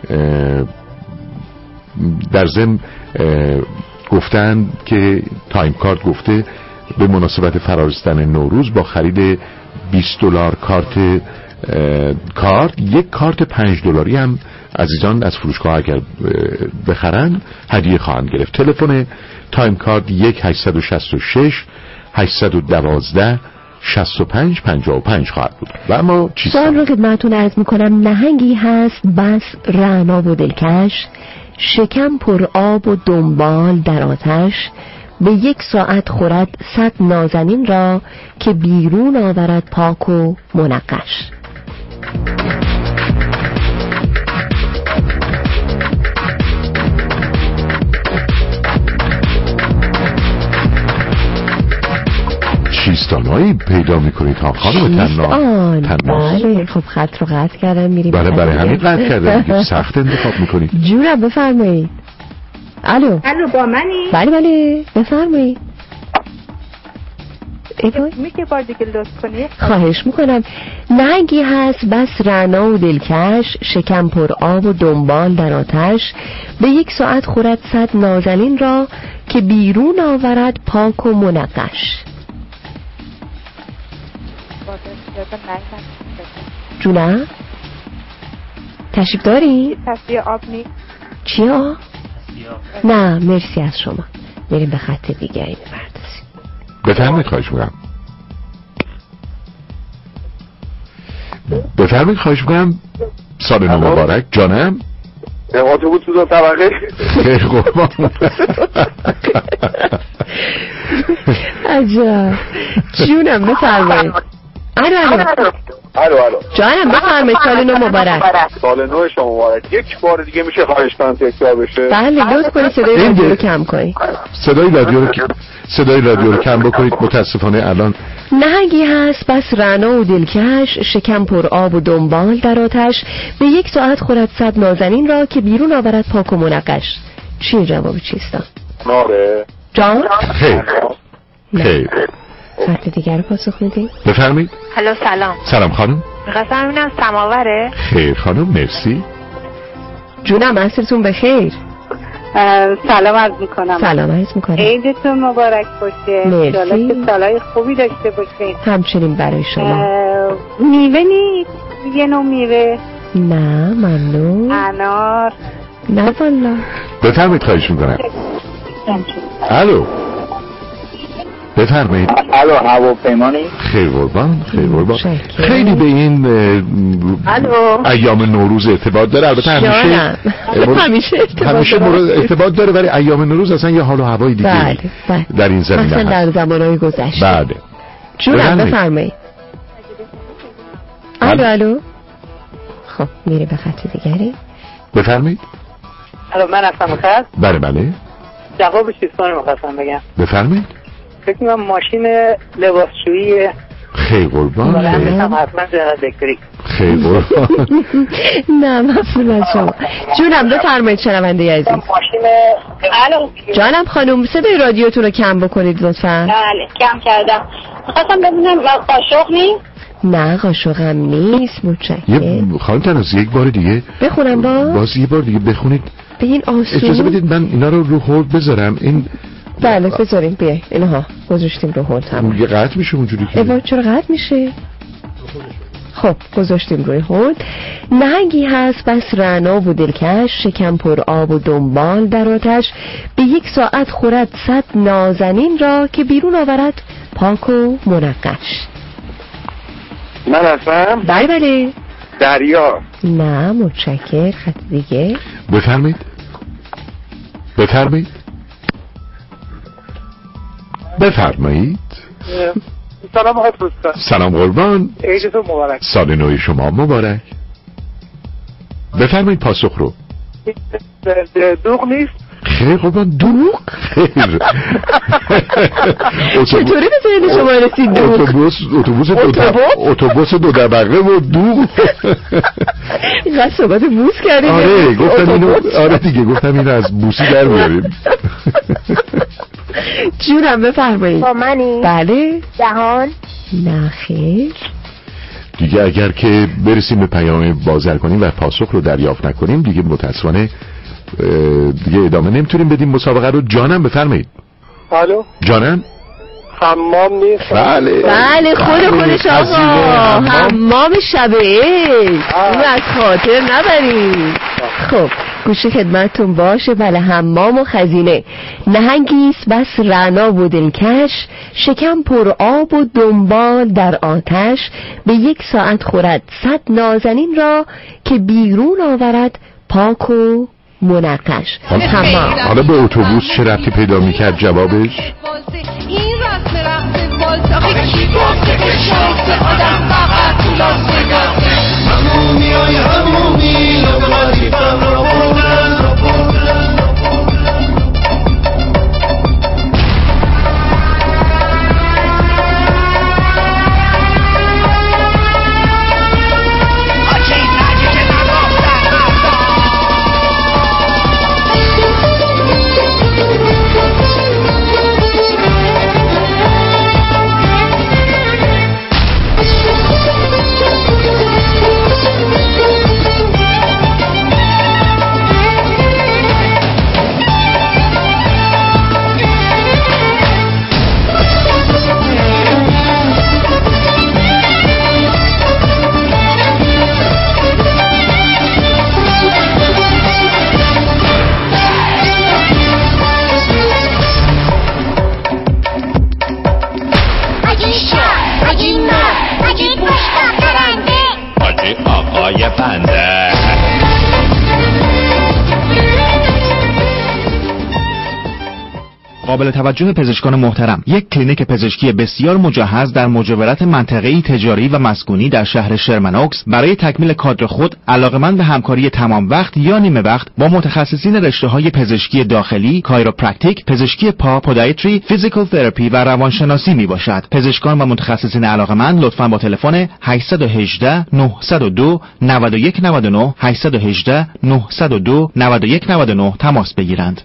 در ضمن گفتن که تایم کارت گفته به مناسبت فرارسیدن نوروز با خرید بیست دلار کارت کارت یک کارت پنج دلاری هم عزیزان از فروشگاه اگر بخرن هدیه خواهند گرفت. تلفن تایم کارت یک هشت شش شش هشت یک دو شصت و پنج پنجاه و پنج خواهد بود. و اما چیز سوال رو خدمتتون عرض میکنم: نهنگی هست بس رعنا و دلکش، شکم پر آب و دنبال در آتش، به یک ساعت خورد صد نازنین را که بیرون آورد پاک و منقش. چیستانهایی پیدا میکنید ها خانم تنها؟ بله خب خط رو قطع کردم میریم. بله برای همین قطع کردم. سخت انتخاب میکنید. جونم بفرمایید. الو الو با منی؟ بله بله بفرمایید. میشه بار دیگه لطف کنی؟ خواهش میکنم. نهنگی هست بس رعنا و دلکش، شکم پر آب و دنبال در آتش، به یک ساعت خورد صد نازنین را که بیرون آورد پاک و منقش. جونم تشریف داری؟ تصفیه آب نیست. چی آب؟ نه مرسی از شما. میریم به خط دیگری بپردازیم. بفرمایید خواهش میکنم. بفرمایید خواهش میکنم. سال نو مبارک. جانم اتوبوس دو طبقه. خیلی قربان. عجب. جونم بفرمایید. الو الو الو الو جانم بفرمایید. سال نو مبارک. سال نو شما مبارک. یک بار دیگه میشه خواهش کنم تکرار بشه؟ بله لطف کنید صدای رادیو رو کم کنید. صدای رادیو رو صدای رادیو رو کم بکنید. متاسفانه الان نهنگی هست بس رعنا و دلکش، شکم پر آب و دنبال در آتش، به یک ساعت خورد صد نازنین را که بیرون آورد پاک و منقش. چی جواب چیستا؟ ناره جان؟ خیر خیر خط دیگر رو پاسخ میدید؟ بفرمایید. الو سلام. سلام خانم. می‌خواستم ببینم سماوره؟ خیر خانم مرسی. جونم عصرتون بخیر. سلام عرض میکنم. سلام عرض میکنم. عیدتون مبارک باشه. مرسی. که سالهای خوبی داشته باشین. همچنین برای شما. میوه نیست؟ یه نوع میوه؟ نه ممنون. انار؟ نه والا. بفرمایید خواهش میکنم. الو بفرمایید. الو هواپیمانی؟ خیر قربان خیر قربان. خیلی به این ایام نوروز ارتباط داره. البته همیشه همیشه همیشه ارتباط داره ولی ایام نوروز اصلا یه حال و هوای دیگه بله بله. در این زمینه مثلا در زمانهای گذشته. بله جونم بفرمایید. الو الو خب میره به خط دیگری. بفرمایید. الو من هستم خط. بله بله جواب چیستان رو خواستم بگم. بفرمایید. فکر می‌کنم ماشین لباسشویی. خیلی قربان. هم حتما جنرال الکتریک. خیلی قربان. نه مفهوم از شما. جونم بفرمایید شنونده عزیز. ماشین الو جانم خانم صدای رادیوتون رو کم بکنید لطفاً. بله کم کردم. می‌خواستم ببینم قاشق نیست؟ نه قاشقم نیست. متشکرم. یه خانم تناسی یک بار دیگه بخونم باز باز یه بار دیگه بخونید. بگین آسون. اجازه بدید من اینا رو رو هولد بذارم. این بله بذاریم. بیای اینها گذاشتیم رو هولد. هم یه قطع میشه اونجوری که ایوان چرا قطع میشه؟ خب گذاشتیم روی هولد. نهنگی هست بس رعنا و دلکش، شکم پر آب و دنبال در آتش، به یک ساعت خورد صد نازنین را که بیرون آورد پاک و منقش. من هستم؟ بله بله. دریا. نه متشکر. خط دیگه بفرمایید بفرمایید بفرمایید. سلام آقا دوستان. سلام قربان. عیدتون مبارک. سال نو شما مبارک. بفرمایید پاسخ رو. دوغ نیست؟ خیر قربان دوغ؟ خیر. چطوری به ذهن شما رسید دوغ؟ اتوبوس اتوبوس اتوبوس دو دبقه و دوغ. اینقدر صحبت بوس کردیم. آره گفتم اینو. آره دیگه گفتم اینو از بوسی در میاریم. جونم بفرمایید. با منی؟ بله. جهان؟ نه خیر. دیگه اگر که برسیم به پیام بازر کنیم و پاسخ رو دریافت نکنیم دیگه متاسفانه دیگه ادامه نمیتونیم بدیم مسابقه رو. جانم بفرمایید. الو جانم. حمام نیست؟ بله بله خود خودش آقا حمام شب عید. اون از خاطر نبرید. خب گوش خدمتتون باشه. بله حمام و خزینه. نهنگیست بس رعنا و دلکش، شکم پر آب و دنبال در آتش، به یک ساعت خورد صد نازنین را که بیرون آورد پاک و منقش. حمام. حالا به اتوبوس چه ربطی پیدا میکرد جوابش؟ این رسم رقص والس آخه کی گفته که شانس آدم فقط تو لاس وگاسه؟ همومی های همومی لب غریبم رو بردن رو بردن. قابل توجه پزشکان محترم، یک کلینیک پزشکی بسیار مجهز در مجاورت منطقه‌ای تجاری و مسکونی در شهر شرمنوکس برای تکمیل کادر خود علاقمند به همکاری تمام وقت یا نیمه وقت با متخصصین رشته‌های پزشکی داخلی، کایروپرکتیک، پزشکی پا، پودیاتری، فیزیکال تراپی و روانشناسی میباشد. پزشکان و متخصصین علاقمند لطفاً با تلفن هشت یک هشت نه صفر دو نه یک نه نه هشت یک هشت نه صفر دو نه یک نه نه تماس بگیرند.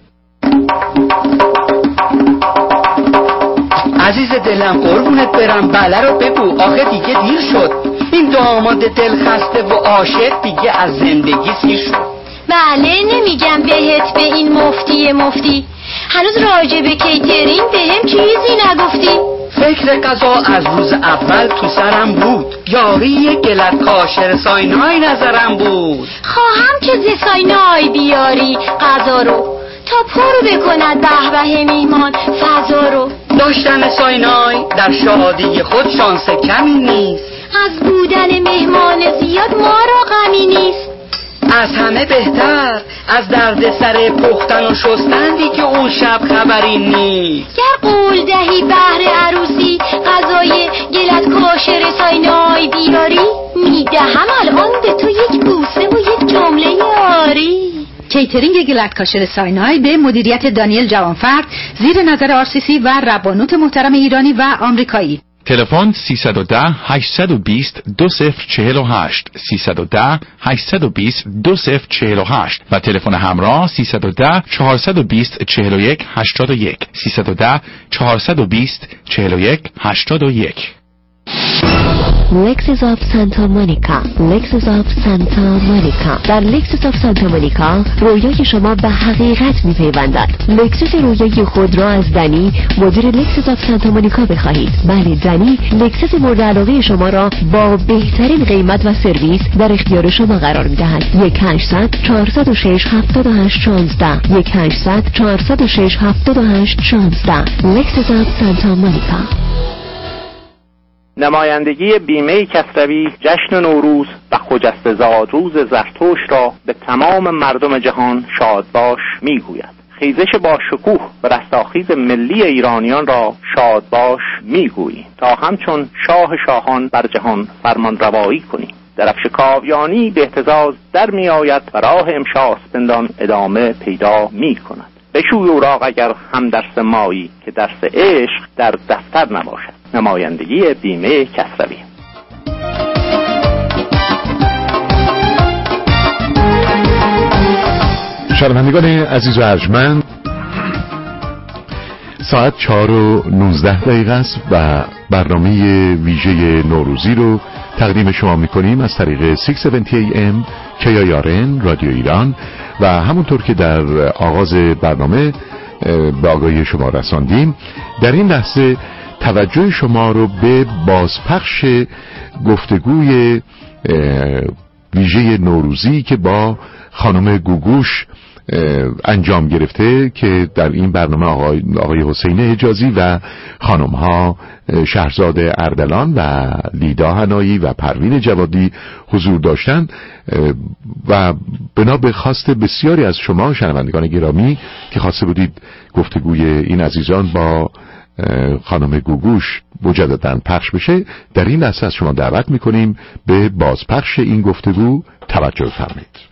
عزیز دلم قربونت برم، بله رو بگو آخه دیگه دیر شد. این داماد دل خسته و عاشق دیگه از زندگی سیر شد. بله نمیگم بهت به این مفتی مفتی، هنوز راجع به کیترینگ بهم چیزی نگفتی. فکر قضا از روز اول تو سرم بود، یاری گلت کاشر ساینای نظرم بود. خواهم که ز ساینای بیاری قضا رو تا پر بکند به به میهمان فضا رو. داشتن ساینای در شادی خود شانس کمی نیست، از بودن مهمان زیاد ما را غمی نیست. از همه بهتر از درد سر پختن و شستن دیگه اون شب خبری نیست. گر قول دهی بهر عروسی غذای گلت کاشر ساینای بیاری، میدهم الان به تو یک بوسه و یک جمله یاری. کیترینگ گلت کاشر ساینای به مدیریت دانیل جوانفرد زیر نظر آر سی سی و ربانوت محترم ایرانی و آمریکایی. تلفن سیصد و ده هشتصد و بیست دو صفر چهل و هشت سیصد و ده هشتصد و بیست دو صفر چهل و هشت و تلفن همراه سیصد و ده چهارصد و بیست چهل و یک هشتاد و یک سیصد و ده چهارصد و بیست چهل و یک هشتاد و یک. لکسس آف سانتا مونیکا. لکسس آف سانتا مونیکا. در لکسس آف سانتا مونیکا رویای شما به حقیقت میپیوندد. لکسس رویای خود را از دنی مدیر لکسس آف سانتا مونیکا بخواهید. بله، دنی لکسس مورد علاقه شما را با بهترین قیمت و سرویس در اختیار شما قرار میدهد. یک هشتصد چهارصد و شش هفتاد و هشت شانزده. یک هشتصد چهارصد و شش هفتاد و هشت شانزده. لکسس آف سانتا مونیکا. نمایندگی بیمه کسروی جشن نوروز و خجسته زادروز زرتوش را به تمام مردم جهان شادباش میگوید. خیزش با شکوه و رستاخیز ملی ایرانیان را شادباش میگوییم تا همچون شاه شاهان بر جهان فرمان روایی کنیم. درفش کاویانی به اهتزاز در می آید و راه امشاس پندان ادامه پیدا می کند. بشوی اوراق اگر هم درس مایی که درس عشق در دفتر نباشد. نمایندگی بیمه کسروی. شنوندگان عزیز و ارجمند، ساعت چهار و نوزده دقیقه است و برنامه ویژه نوروزی رو تقدیم شما میکنیم از طریق ششصد و هفتاد ای ام کی آی آر ان رادیو ایران و همونطور که در آغاز برنامه به آگاهی شما رساندیم، در این لحظه توجه شما رو به بازپخش گفتگوی ویژه نوروزی که با خانم گوگوش انجام گرفته که در این برنامه آقای, آقای حسین حجازی و خانم ها شهرزاد اردلان و لیدا هنایی و پروین جوادی حضور داشتند و بنا به خواست بسیاری از شما شنوندگان گرامی که خواسته بودید گفتگوی این عزیزان با خانم گوگوش مجدداً پخش بشه، در این لحظه از شما دعوت میکنیم به بازپخش این گفتگو توجه فرمایید.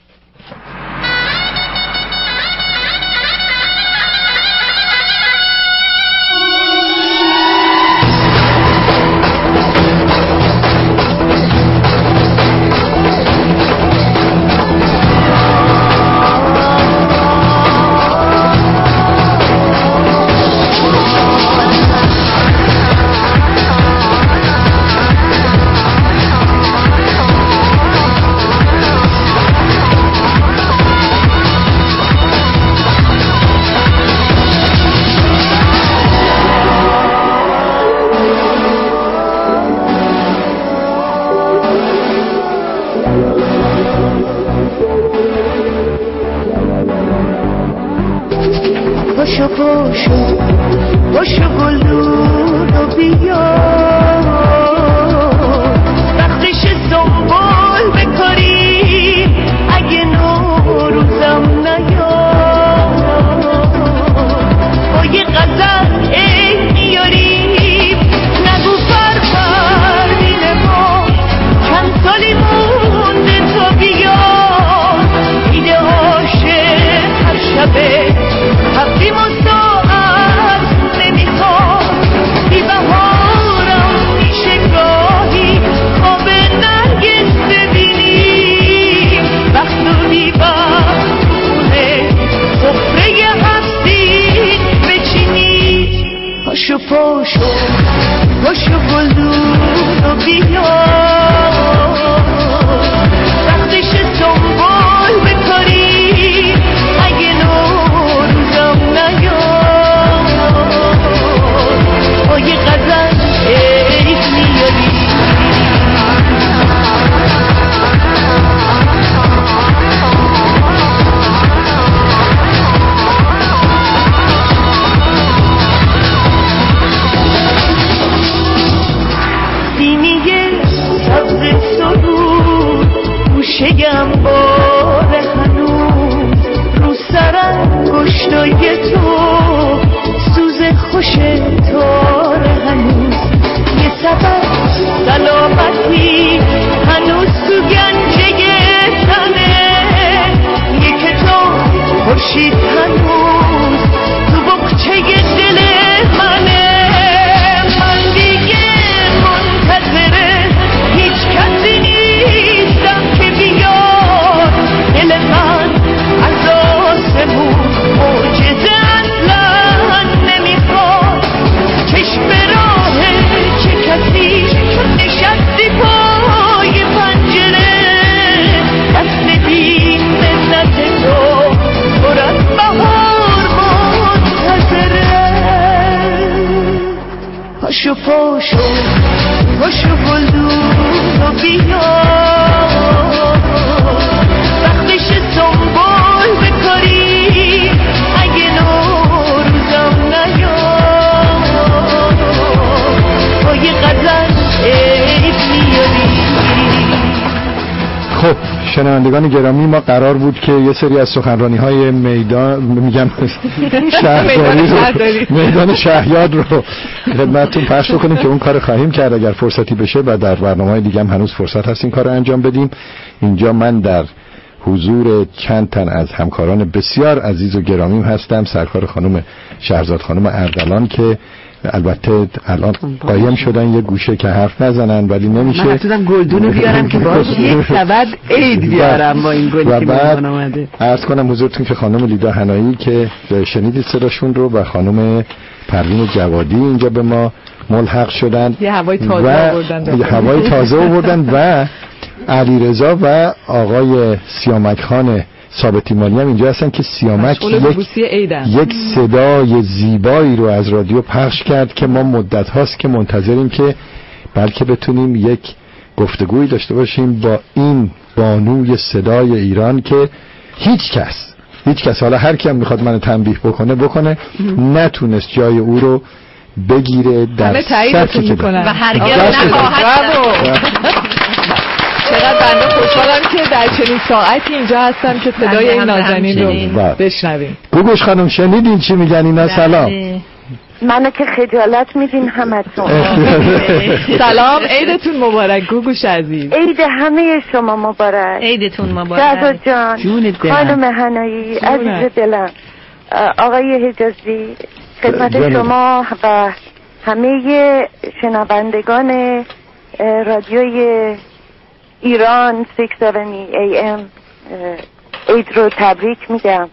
Before خب شنوندگان گرامی، ما قرار بود که یه سری از سخنرانی‌های میدان میگم شهرداری رو میدان شهیاد رو خدمتتون پخش بکنیم که اون کار خواهیم کرد اگر فرصتی بشه و در برنامه‌های دیگه هم هنوز فرصت هست این کار رو انجام بدیم. اینجا من در حضور چند تن از همکاران بسیار عزیز و گرامیم هستم. سرکار خانم شهرزاد خانم اردلان که البته الان قایم شدن یه گوشه که حرف نزنن ولی نمیشه. من حتما گلدونو بیارم که باش یک سبد عید بیارم با این گلی که مهمان آمده. عرض کنم حضورتون که خانم لیدا حنایی که شنیدید صداشون رو و خانم پروین جوادی اینجا به ما ملحق شدن، یه هوای تازه آوردن یه هوای تازه آوردن و علیرضا و آقای سیامک خان ثابتیمانی هم اینجا هستن که سیامک یک, یک صدای زیبایی رو از رادیو پخش کرد که ما مدت هاست که منتظریم که بلکه بتونیم یک گفتگویی داشته باشیم با این بانوی صدای ایران که هیچ کس هیچ کس حالا هر کی هم میخواد منو تنبیه بکنه بکنه نتونست جای او رو بگیره در سطحی که و هرگز نخواهد. چقدر بنده خوشحالم که در چنین ساعتی اینجا هستم که صدای این نازنین رو بشنویم. گوگوش خانم شنیدین چی میگن اینا؟ سلام. منو که خجالت میدین همتون. سلام، عیدتون مبارک گوگوش عزیز. عید همه شما مبارک. عیدتون مبارک. شهرزاد جان، خانم حنایی عزیز دلم، آقای حجازی، خدمت شما و همه شنوندگان رادیوی ایران شش هفتاد و هفت ای ام عید رو تبریک میگم.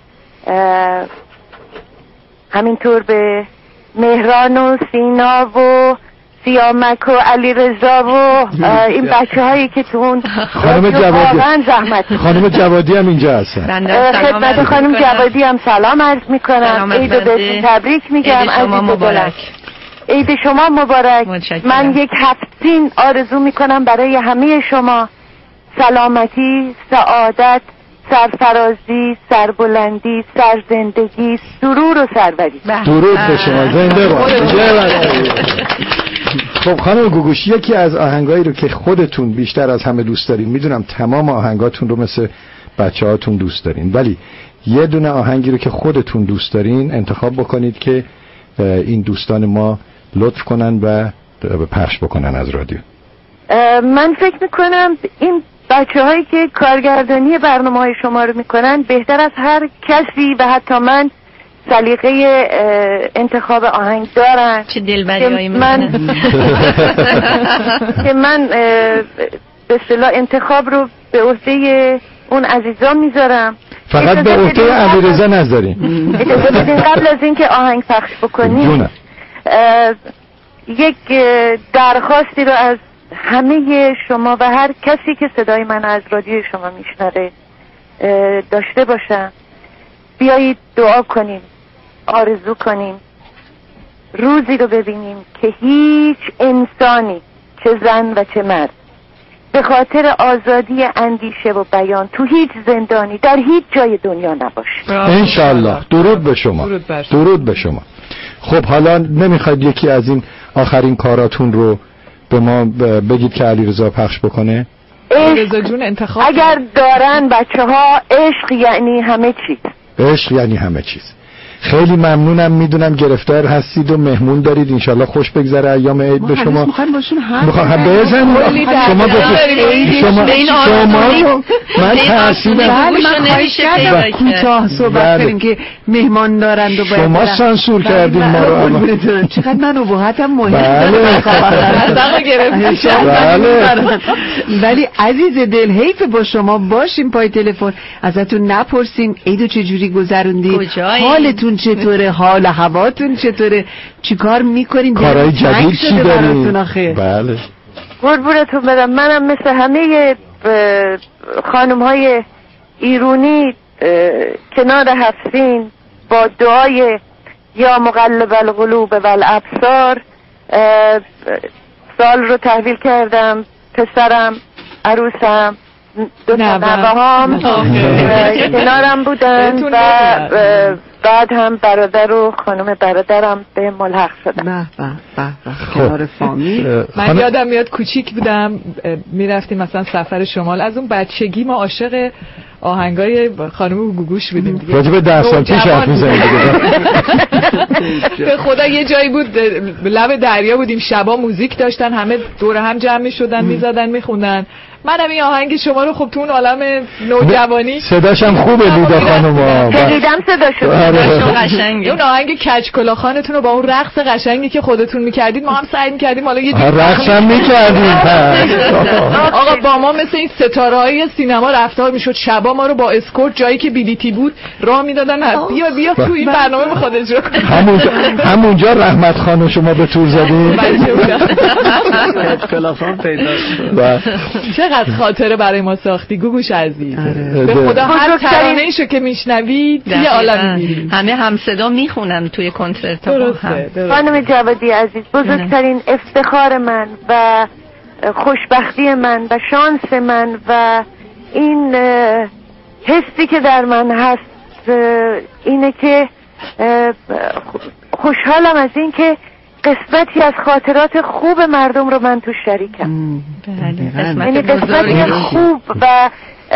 همینطور به مهران و سینا و سیامک و علی رضا و این بچه هایی که تو اون خانم جوادی زحمت خانم جوادی هم اینجا هستن. خدمت خانم جوادی هم سلام عرض میکنم. عید رو بهتون تبریک میگم. عید مبارک. عید شما مبارک. من یک هفتین آرزو میکنم برای همه شما، سلامتی، سعادت، سرفرازی، سربلندی، سرزندگی، سرور و سروری. درود به شما، زنده باشید. خب خانم گوگوش، یکی از آهنگایی رو که خودتون بیشتر از همه دوست دارین، میدونم تمام آهنگاتون رو مثل بچه هاتون دوست دارین، ولی یه دونه آهنگی رو که خودتون دوست دارین انتخاب بکنید که این دوستان ما لطف کنن و پخش بکنن از رادیو. من فکر میکنم این بچه هایی که کارگردانی برنامه های شما رو میکنن بهتر از هر کسی و حتی من سلیقه انتخاب آهنگ دارن. چه دلبری هایی من که من به اصطلاح انتخاب رو به عهده اون عزیزان میذارم. فقط به عهده علیرضا نذارین. اجازه بدین قبل از اینکه آهنگ پخش بکنیم یک درخواستی رو از همه شما و هر کسی که صدای من از رادیو شما میشنوه داشته باشم. بیایید دعا کنیم، آرزو کنیم روزی رو ببینیم که هیچ انسانی، چه زن و چه مرد، به خاطر آزادی اندیشه و بیان تو هیچ زندانی در هیچ جای دنیا نباشه. انشالله. درود به شما. درود به شما. خب حالا نمیخواید یکی از این آخرین کاراتون رو به ما بگید که علیرضا پخش بکنه؟ علیرضا جون انتخاب اگر دارن بچه ها، عشق یعنی همه چیز. عشق یعنی همه چیز. خیلی ممنونم. میدونم گرفتار هستید و مهمون دارید، انشالله خوش بگذره ایام عید به شما. میخوام باشون حرف میخوام بزنم. شما بگید شما شما من تحصیل من خواهش کردم کوتاه صحبت کنیم که مهمان دارند و باید شما سانسور کردین ما رو. چقدر من ابهتم مهم. بله. ولی عزیز دل حیف با شما باشیم پای تلفن، ازتون نپرسیم عیدو چجوری گذروندید، حالتون چطوره، حال هواتون چطوره، چیکار میکنین، کارهای جدید چی دارین؟ بله قربونتون برم. منم مثل همه خانم های ایرانی کنار هفتین با دعای یا مقلب القلوب والابصار سال رو تحویل کردم. پسرم، عروسم، دو تا نوه‌هام کنارم بودن و بعد هم برادر و خانم برادرم به ملحق شدن. به به به کنار فامیل. من یادم میاد کوچیک بودم میرفتیم مثلا سفر شمال، از اون بچگی ما عاشق آهنگای خانم گوگوش بودیم دیگه. راجب ده سال پیش حرف می‌زنید دیگه. به خدا یه جایی بود لب دریا بودیم، شبا موزیک داشتن، همه دور هم جمع می‌شدن می‌زدن می‌خوندن. منم این آهنگ شما رو خب تو اون عالم نوجوانی صداش هم خوبه لیدا خانوما. دیدم صداشو قشنگه. اون آهنگ کج کلاخانتون رو با اون رقص قشنگی که خودتون می‌کردید ما هم سعی می‌کردیم حالا یه جوری رقص هم می‌کردیم. آقا با ما مثل این ستاره‌های سینما رفتار می‌شد، شبا ما رو با اسکورت جایی که بلیتی بود راه میدادن، بیا بیا تو این برنامه به خود اجرا کن. همونجا همونجا رحمت خانو شما به تور زدید. کج کلاخان پیدا شد. چقدر خاطره برای ما ساختی گوگوش عزیز. به خدا هر ترانه‌ایشو که میشنوید یه عالم می‌بینید. همه همصدا میخونن توی کنسرت ها. خانم جوادی عزیز، بزرگترین افتخار من و خوشبختی من و شانس من و این حسی که در من هست اینه که خوشحالم از این که قسمتی از خاطرات خوب مردم رو من تو شریکم. یعنی قسمتی خوب و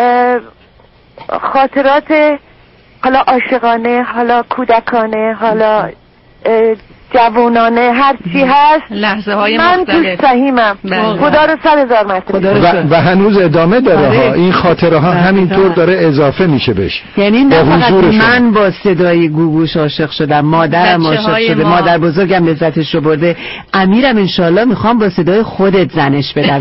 خاطرات حالا عاشقانه، حالا کودکانه، حالا جوانانه، هر چی هست لحظه های من مختلف توش سهیمم. خدا رو صد هزار مرتبه. و, و هنوز ادامه داره ها. این خاطره ها همینطور داره اضافه میشه بهش. یعنی نه فقط من با صدای گوگوش عاشق شدم، مادرم عاشق شده، ما. مادر بزرگم لذتش رو برده، امیرم انشالله میخوام با صدای خودت زنش بدم.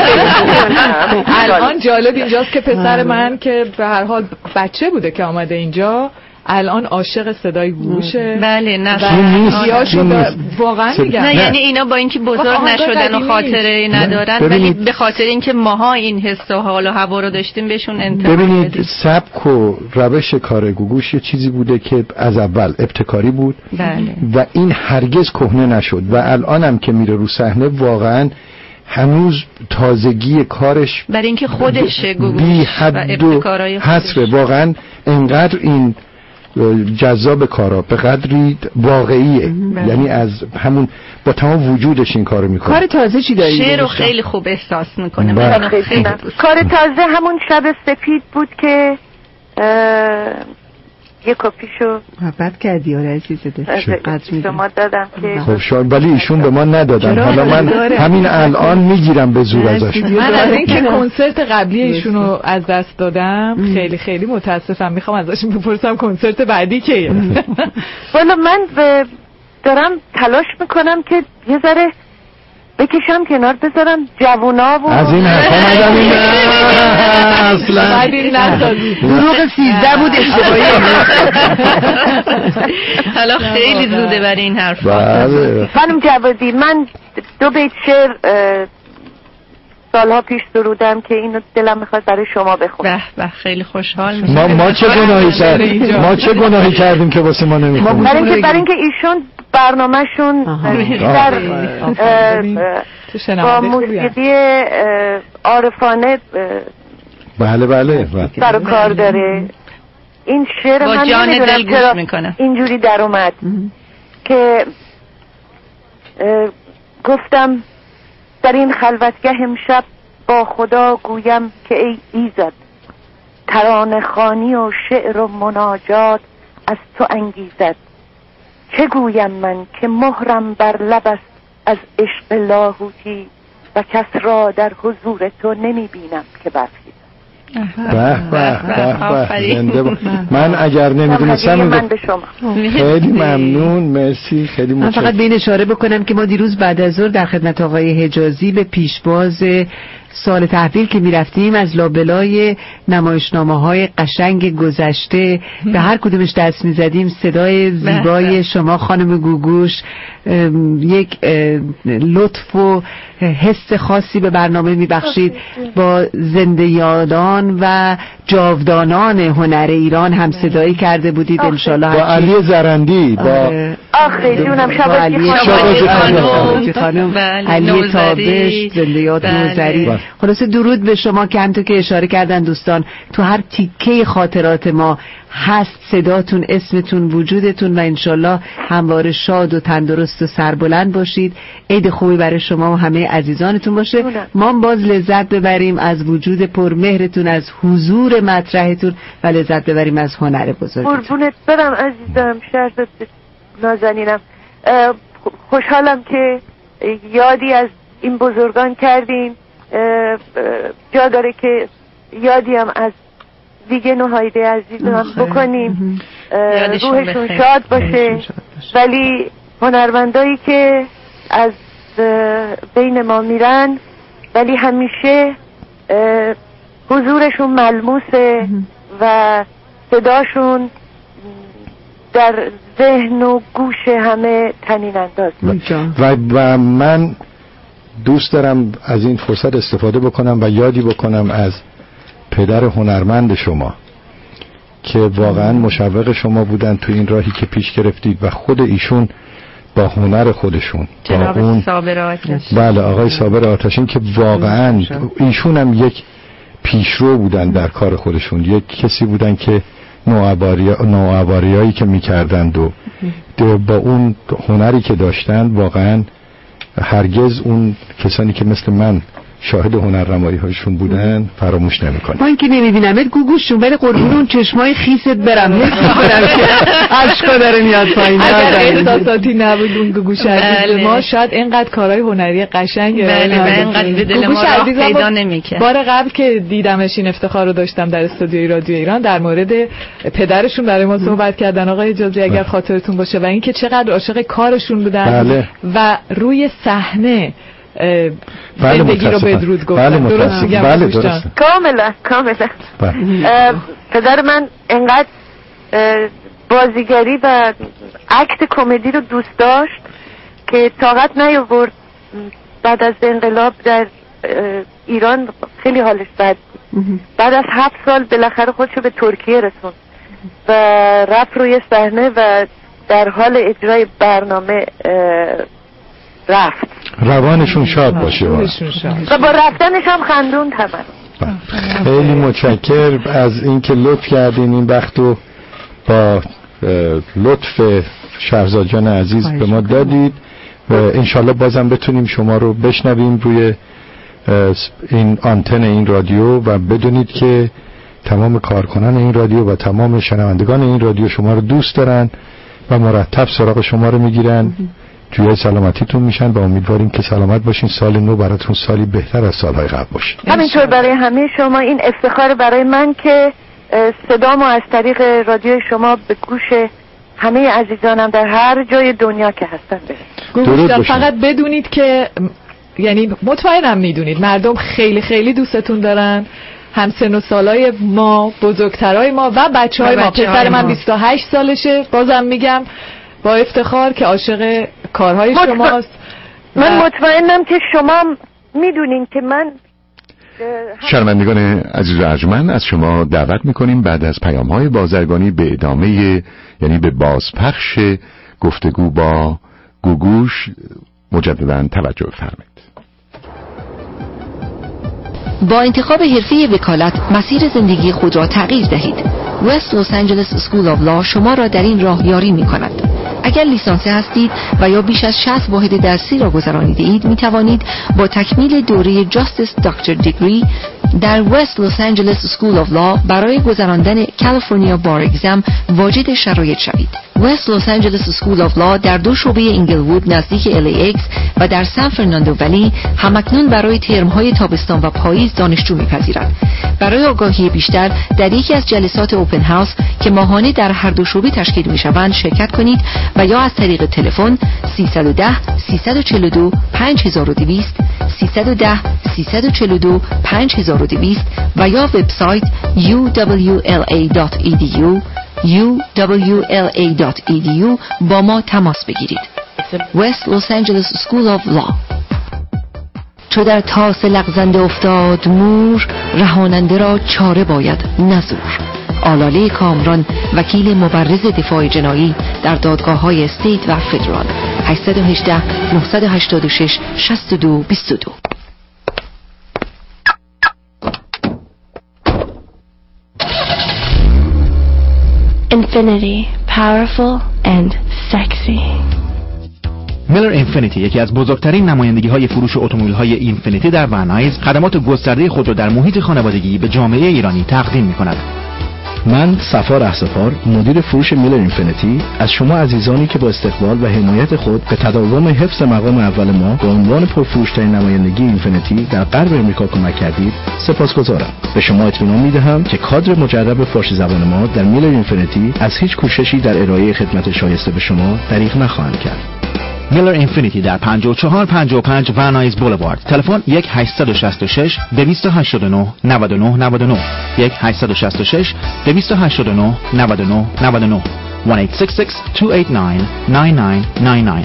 الان جالب اینجاست که پسر من که به هر حال بچه بوده که آمده اینجا الان عاشق صدای گوشه. بله نه واقعا میگم نه یعنی اینا با اینکه بزرگ نشدن و خاطره ندارن ولی به خاطر اینکه ماها این حس و حال و هوا رو داشتیم بهشون انتقال ببینید سبک و روش کار گوگوش یه چیزی بوده که از اول ابتکاری بود. بله. و این هرگز کهنه نشد و الانم که میره رو صحنه واقعا هنوز تازگی کارش برای اینکه خودش گوگوش بی حد و حصر واقعا انقدر این جذاب کارا به قدری واقعیه. یعنی از همون با تمام وجودش این کارو میکنه. کار تازه چی داری؟ شعر رو خیلی خوب احساس میکنه. من خیلی کار تازه همون شب سپید بود که یه کپیشو محبت کردی آره عزیزه به ما دادم که خب شاید ولی ایشون به ما ندادن. حالا من همین الان میگیرم به زور ازش. من از اینکه کنسرت قبلی ایشون رو از دست دادم خیلی خیلی متاسفم. میخوام ازشون بپرسم کنسرت بعدی کیه. والا من دارم تلاش میکنم که یه ذره بکشم کنار بذارم جوونا و از این حرفا ندم این اصلا بعدی نسازی دروغ سیزده بود اشتباهی. حالا خیلی زوده برای این حرفا. خانم جوادی من دو بیت شعر سالها پیش درودم که اینو دلم میخواد برای شما بخونم. به به خیلی خوشحال میشم. ما ما چه گناهی کردیم؟ ما چه گناهی کردیم که واسه ما نمیخونیم؟ برای اینکه برای اینکه ایشون برنامه‌شون در با موسیقی عارفانه بله بله سر کار داره. این شعر من نمیدونم چرا اینجوری در اومد که گفتم در این خلوتگه امشب با خدا گویم که ای ایزد ترانه خوانی و شعر و مناجات از تو انگیزد. چه گویم من که مهرم بر لب است از عشق لاهوتی و کس را در حضور تو نمی بینم که برخیزد. به به به به من اگر نمیدونستم من به شما خیلی ممنون مرسی خیلی متشکرم. من فقط به این اشاره بکنم که ما دیروز بعد از ظهر در خدمت آقای حجازی به پیشواز سال تحویل که میرفتیم از لابلای نمایشنامه های قشنگ گذشته به هر کدومش دست میزدیم صدای زیبای شما خانم گوگوش یک لطف و حس خاصی به برنامه میبخشید. با زنده یادان و جاودانان هنر ایران هم صدایی کرده بودید انشالله. با علی زرندی با آخه جونم شبازی خانم خانم علی تابش زنده یاد نوزری. خلاصه درود به شما که همونطور که اشاره کردن دوستان تو هر تیکه خاطرات ما هست صداتون، اسمتون، وجودتون و انشالله همواره شاد و تندرست و سربلند باشید. عید خوبی برای شما و همه عزیزانتون باشه. ما باز لذت ببریم از وجود پرمهرتون، از حضور مطرحتون و لذت ببریم از هنر بزرگتون. قربونت برم عزیزم، شهرزاد نازنینم. خوشحالم که یادی از این بزرگان کردیم. جا داره که یادی هم از دیگه نهایده عزیزم بکنیم، روحشون شاد باشه. ولی هنرمندایی که از بین ما میرن ولی همیشه حضورشون ملموسه و صداشون در ذهن و گوش همه طنین انداز و, و من دوست دارم از این فرصت استفاده بکنم و یادی بکنم از پدر هنرمند شما که واقعا مشوق شما بودن تو این راهی که پیش گرفتید و خود ایشون با هنر خودشون جناب اون... صابر آتشین. بله آقای صابر آتشین که واقعا ایشون هم یک پیشرو بودن در کار خودشون، یک کسی بودن که نوآوریایی که میکردند و با اون هنری که داشتن واقعا هرگز اون کسانی که مثل من شاهد هنرنمایی هایشون بودن فراموش نمیکنه. من که نمیبینمت گوگوشون ولی قربون اون چشمای خیست برم عشقا داره میاد پایین. اگر احساساتی نبود اون گوگوش عزیز ما شاید اینقدر کارهای هنری قشنگ بله و اینقدر به دل ما راه پیدا نمیکنه. بار قبل که دیدمش این افتخار رو داشتم در استودیوی رادیو ایران در مورد پدرشون برای ما صحبت کردن آقای اجازی اگر خاطرتون باشه و اینکه چقدر عاشق کارشون بودن بله. و روی صحنه زندگی رو بدرود گفتن. بله درست میگم؟ بله درست. کاملا کاملا. پدر من انقدر بازیگری و اکت کمدی رو دوست داشت که طاقت نیاورد بعد از انقلاب در ایران خیلی حالش بد بود. بعد از هفت سال بالاخره خودشو به ترکیه رسوند و رفت روی صحنه و در حال اجرای برنامه رفت. روانشون شاد باشه و با رفتنش هم خندون تمام. خیلی متشکر از اینکه لطف کردین این وقت رو با لطف شهرزاد جان عزیز به ما دادید و انشالله بازم بتونیم شما رو بشنویم روی این آنتن این رادیو و بدونید که تمام کارکنان این رادیو و تمام شنوندگان این رادیو شما رو دوست دارن و مرتب سراغ شما رو میگیرن، جوی سلامتیتون میشن و امیدواریم که سلامت باشین. سال نو براتون سالی بهتر از سالهای قبل باشه. همینطور برای همه شما. این افتخار برای من که صدامو از طریق رادیو شما به گوش همه عزیزانم در هر جای دنیا که هستن برسه. فقط بدونید که یعنی مطمئنم میدونید مردم خیلی خیلی دوستتون دارن، هم سن و سالای ما، بزرگترای ما و بچهای ما. پسر من بیست و هشت سالشه، بازم میگم با افتخار که عاشق کارهای مطمئن... شماست. من مطمئنم که شما میدونین که من شنوندگان عزیز و ارجمند از شما دعوت میکنیم بعد از پیام‌های بازرگانی به ادامه یعنی به بازپخش گفتگو با گوگوش مجددا توجه فرمایید. با انتخاب حرفه وکالت مسیر زندگی خود را تغییر دهید. وست لس آنجلس اسکول آف لا شما را در این راه یاری می کند. اگر لیسانسه هستید و یا بیش از شصت واحد درسی را گذرانیده اید می توانید با تکمیل دوره جاستس دکتر دیگری در وست لس آنجلس اسکول آف لا برای گذراندن کالیفرنیا بار اگزم واجد شرایط شوید. وست لس آنجلس اسکول آف لا در دو شعبه اینگلوود نزدیک ال ای اکس و در سان فرناندو ولی همکنون برای ترم‌های تابستان و پاییز دانشجو می‌پذیرد. برای آگاهی بیشتر در یکی از جلسات اوپن هاوس که ماهانه در هر دو شعبه تشکیل می‌شوند شرکت کنید و یا از طریق تلفن سیصد و ده سیصد و چهل و دو پنج هزار و دویست سیصد و ده سیصد و چهل و دو پنج هزار و دویست و یا وبسایت یو دبلیو ال ای دات ای دی یو یو دبلیو ال ای دات ای دی یو با ما تماس بگیرید. West Los Angeles School of Law. چو در تاس لغزنده افتاد مور، رهاننده را چاره باید نزور. آلاله کامران، وکیل مبرز دفاع جنایی در دادگاه‌های استیت و فدرال. هشت یک هشت نه هشت شش شش دو دو دو. Infinity, powerful and sexy. میلر اینفینیتی یکی از بزرگترین نمایندگی‌های فروش اتومبیل‌های اینفینیتی در ونایز خدمات گسترده خود را در محیط خانوادگی به جامعه ایرانی تقدیم می‌کند. من صفا رهسپار، مدیر فروش میلر اینفینیتی، از شما عزیزانی که با استقبال و حمایت خود به تداوم حفظ مقام اول ما به عنوان پرفروش‌ترین نمایندگی اینفینیتی در غرب امریکا کمک کردید سپاسگزارم. به شما اطمینان می‌دهم که کادر مجرب فارسی زبان ما در میلر اینفینیتی از هیچ کوششی در ارائه خدمت شایسته به شما دریغ نخواهند کرد. میلر اینفینیتی در پنجاه و چهار پنجاه و پنج ونایز بولوارد. تلفن یک هشت شش شش دو هشت نه نه نه نه نه یک هشت شش شش دو هشت نه نه نه نه نه one eight six six two eight nine nine nine nine nine.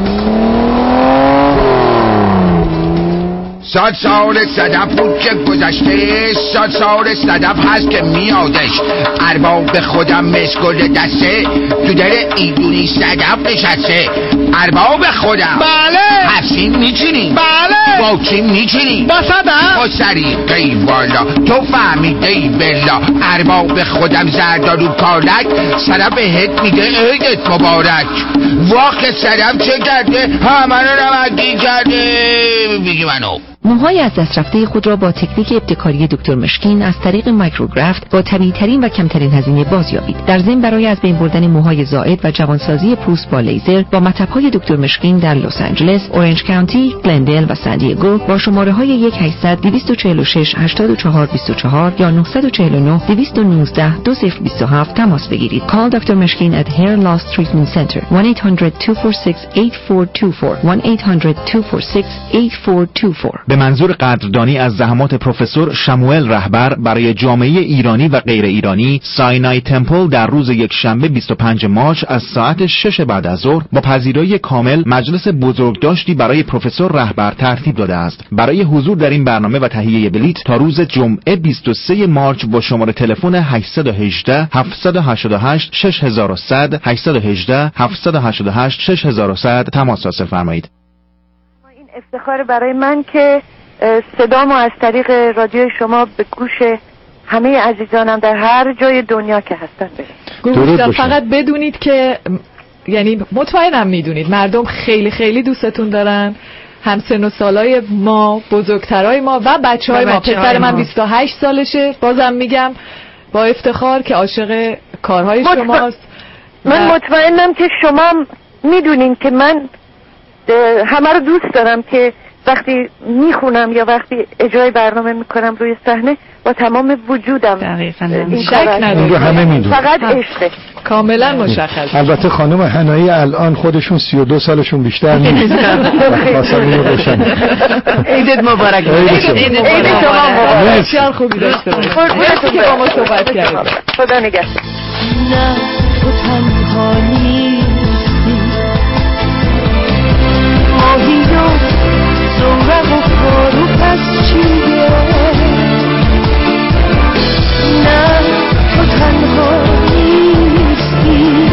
صد سال صدف بود که گذشته، صد سال صدف هست که میادش. ارباب خودم مسگل دسته، تو در ایدونی صدف نشسته. ارباب خودم بله حفظین میچینی بله با کی میچینی با صدف با سریقی والا تو فهمیده بلا. ارباب خودم زردارو کالک صدف هت میگه عیدت مبارک. واقع صدف چه کرده همه رو نمکی کرده میگی منو. موهای از دست رفته خود را با تکنیک ابتکاری دکتر مشکین از طریق مایکروگرافت با طبیعی ترین و کمترین هزینه بازیابید. در ضمن برای از بین بردن موهای زائد و جوانسازی پوست با لیزر با مطب‌های دکتر مشکین در لس آنجلس، اورنج کانتی، گلندل و سان دیگو با شماره‌های یک هشتصد دویست و چهل و شش هشتاد و چهار بیست و چهار یا نه چهار نه دویست و نوزده دو صفر دو هفت تماس بگیرید. Call دکتر مشکین at Hair Loss Treatment Center one eight hundred two four six eight four two four one eight hundred two four six eight four two four. به منظور قدردانی از زحمات پروفسور شموئل رهبر برای جامعه ایرانی و غیر ایرانی، ساینای تمپل در روز یک شنبه بیست و پنجم مارس از ساعت شش بعد از ظهر با پذیرایی کامل مجلس بزرگداشتی برای پروفسور رهبر ترتیب داده است. برای حضور در این برنامه و تهیه بلیط تا روز جمعه بیست و سوم مارس با شماره تلفن هشت یک هشت هفت هشت هشت شش یک صفر صفر هشت یک هشت هفت هشت هشت شش یک صفر صفر تماس حاصل فرمایید. این افتخار برای من که صدامو از طریق رادیو شما به گوش همه عزیزانم در هر جای دنیا که هستن برسه. فقط بدونید که یعنی مطمئنم میدونید مردم خیلی خیلی دوستتون دارن، هم سن و سالای ما، بزرگترای ما و بچهای ما. پسر من بیست و هشت سالشه، بازم میگم با افتخار که عاشق کارهای مطمئن... شماست. من مطمئنم که شما میدونین که من همه رو دوست دارم که وقتی میخونم یا وقتی اجرای برنامه میکنم روی صحنه با تمام وجودم این شک ندارم، همه میدونم، فقط عشقه. کاملا مشخص. البته خانم حنایی الان خودشون سی و دو سالشون بیشتر نیست. عیدت مبارک. عید شما مبارک. بسیار خوبی داشته باشید. مرسی که با ما صحبت کردید. خدا نگهدار. نه تو تنها نیستی، ماهی و زورق و خارو پس چیه؟ نه تو تنها نیستی،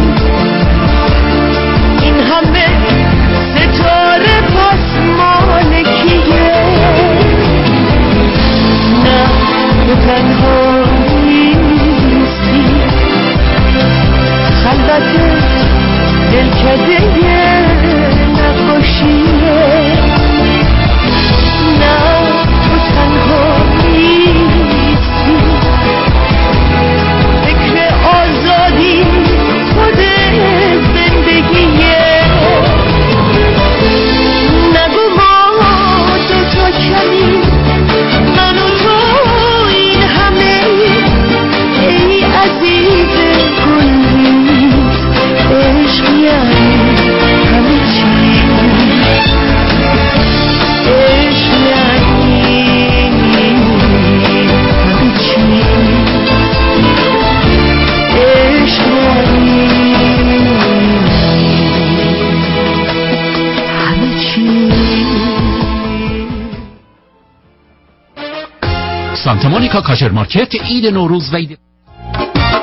این همه ستاره پس مال کیه؟ نه تو تنها نیستی، خلوت دلکده نقاشیه. نه تو تنها نیستی، فکر آزادی خود زندگیه. نگو ما دوتا کمی، من و تو این همه، ای عزیز گلریز، عشق یعنی همه چی، عشق یعنی همه چی، عشق یعنی همه چی. سانتا مونیکا کاشر مارکت عید نوروز و عید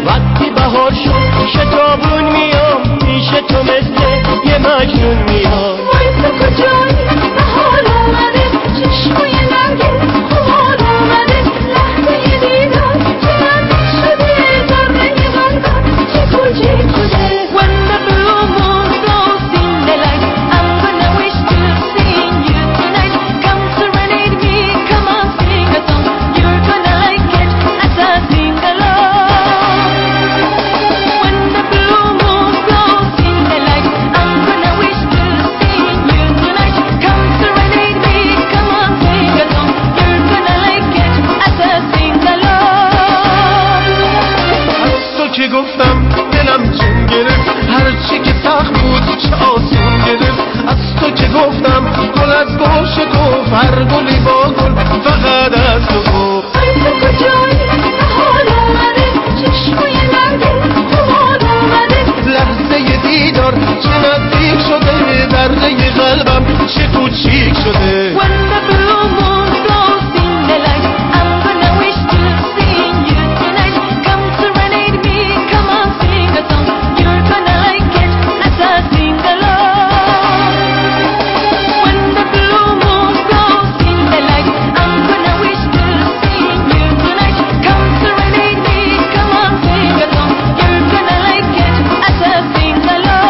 وقتی بهار شد شتابون میام پیش تو مثل یه مجنون میام. وای تو کجایی بهار آمده چشمای نرگس خمار آمده لحظه دیدار چه نزدیک شده ذره قلبم چه کوچیک شده. When the blue moon goes in the light I'm gonna wish to see you tonight. Come serenade me, come on sing a song. You're gonna like it as I sing along. When the blue moon goes in the light I'm gonna wish to see you tonight. Come serenade me, come on sing a song. You're gonna like it as I sing along. از تو که گفتم دلم جون گرفت هر چی که سخت بود چه آسون گرفت. از تو که گفتم گل از گل شکفت هر گلی با گل فقط از تو گفت. ای تو کجایی بهار آمده چشمای نرگس خمار آمده لحظه دیدار چه نزدیک شده ذره قلبم چه کوچیک شده. When the blue moon goes in the light I'm gonna wish to see you tonight. Come serenade me, come on sing a song. You're gonna like it as I sing along. When the blue moon goes in the light I'm gonna wish to see you tonight. Come serenade me, come on sing a song. You're gonna like it as I sing along.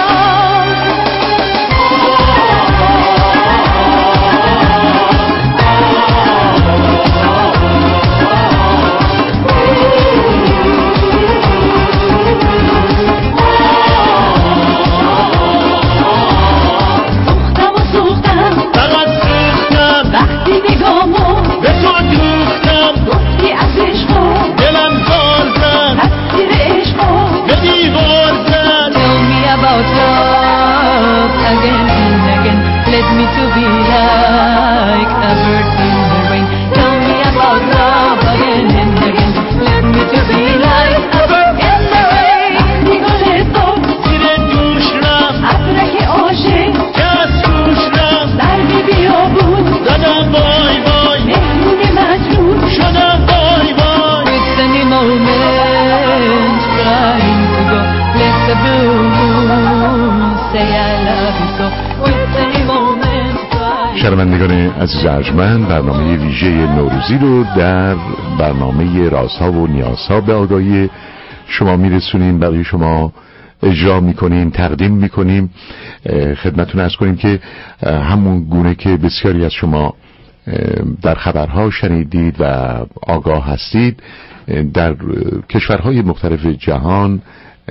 سوختم و سوختم فقط سوختم وقتی نگامو به تو دوختم. گفتی از عشقو دلم زار زد تاثیر عشقو به دیوار زد. Tell me about love again and again. Let me to be like a bird in the rain. Tell me about love again and again. Let me to be like a bird in the rain. وقتی گل تو زیر دوش رفت ابرک عاشق که از گوش رفت سربی بیابون زدم وای وای مهمون مجنون شدم وای وای. With any moment trying to go let the blue moon say I love you so. With any moment trying. شنوندگان عزیز ارجمند، برنامه ویژه نوروزی رو در برنامه رازها و نیازها به آگاهی شما میرسونیم، برای شما اجرا میکنیم، تقدیم میکنیم. خدمتتون عرض کنیم که همون گونه که بسیاری از شما در خبرها شنیدید و آگاه هستید، در کشورهای مختلف جهان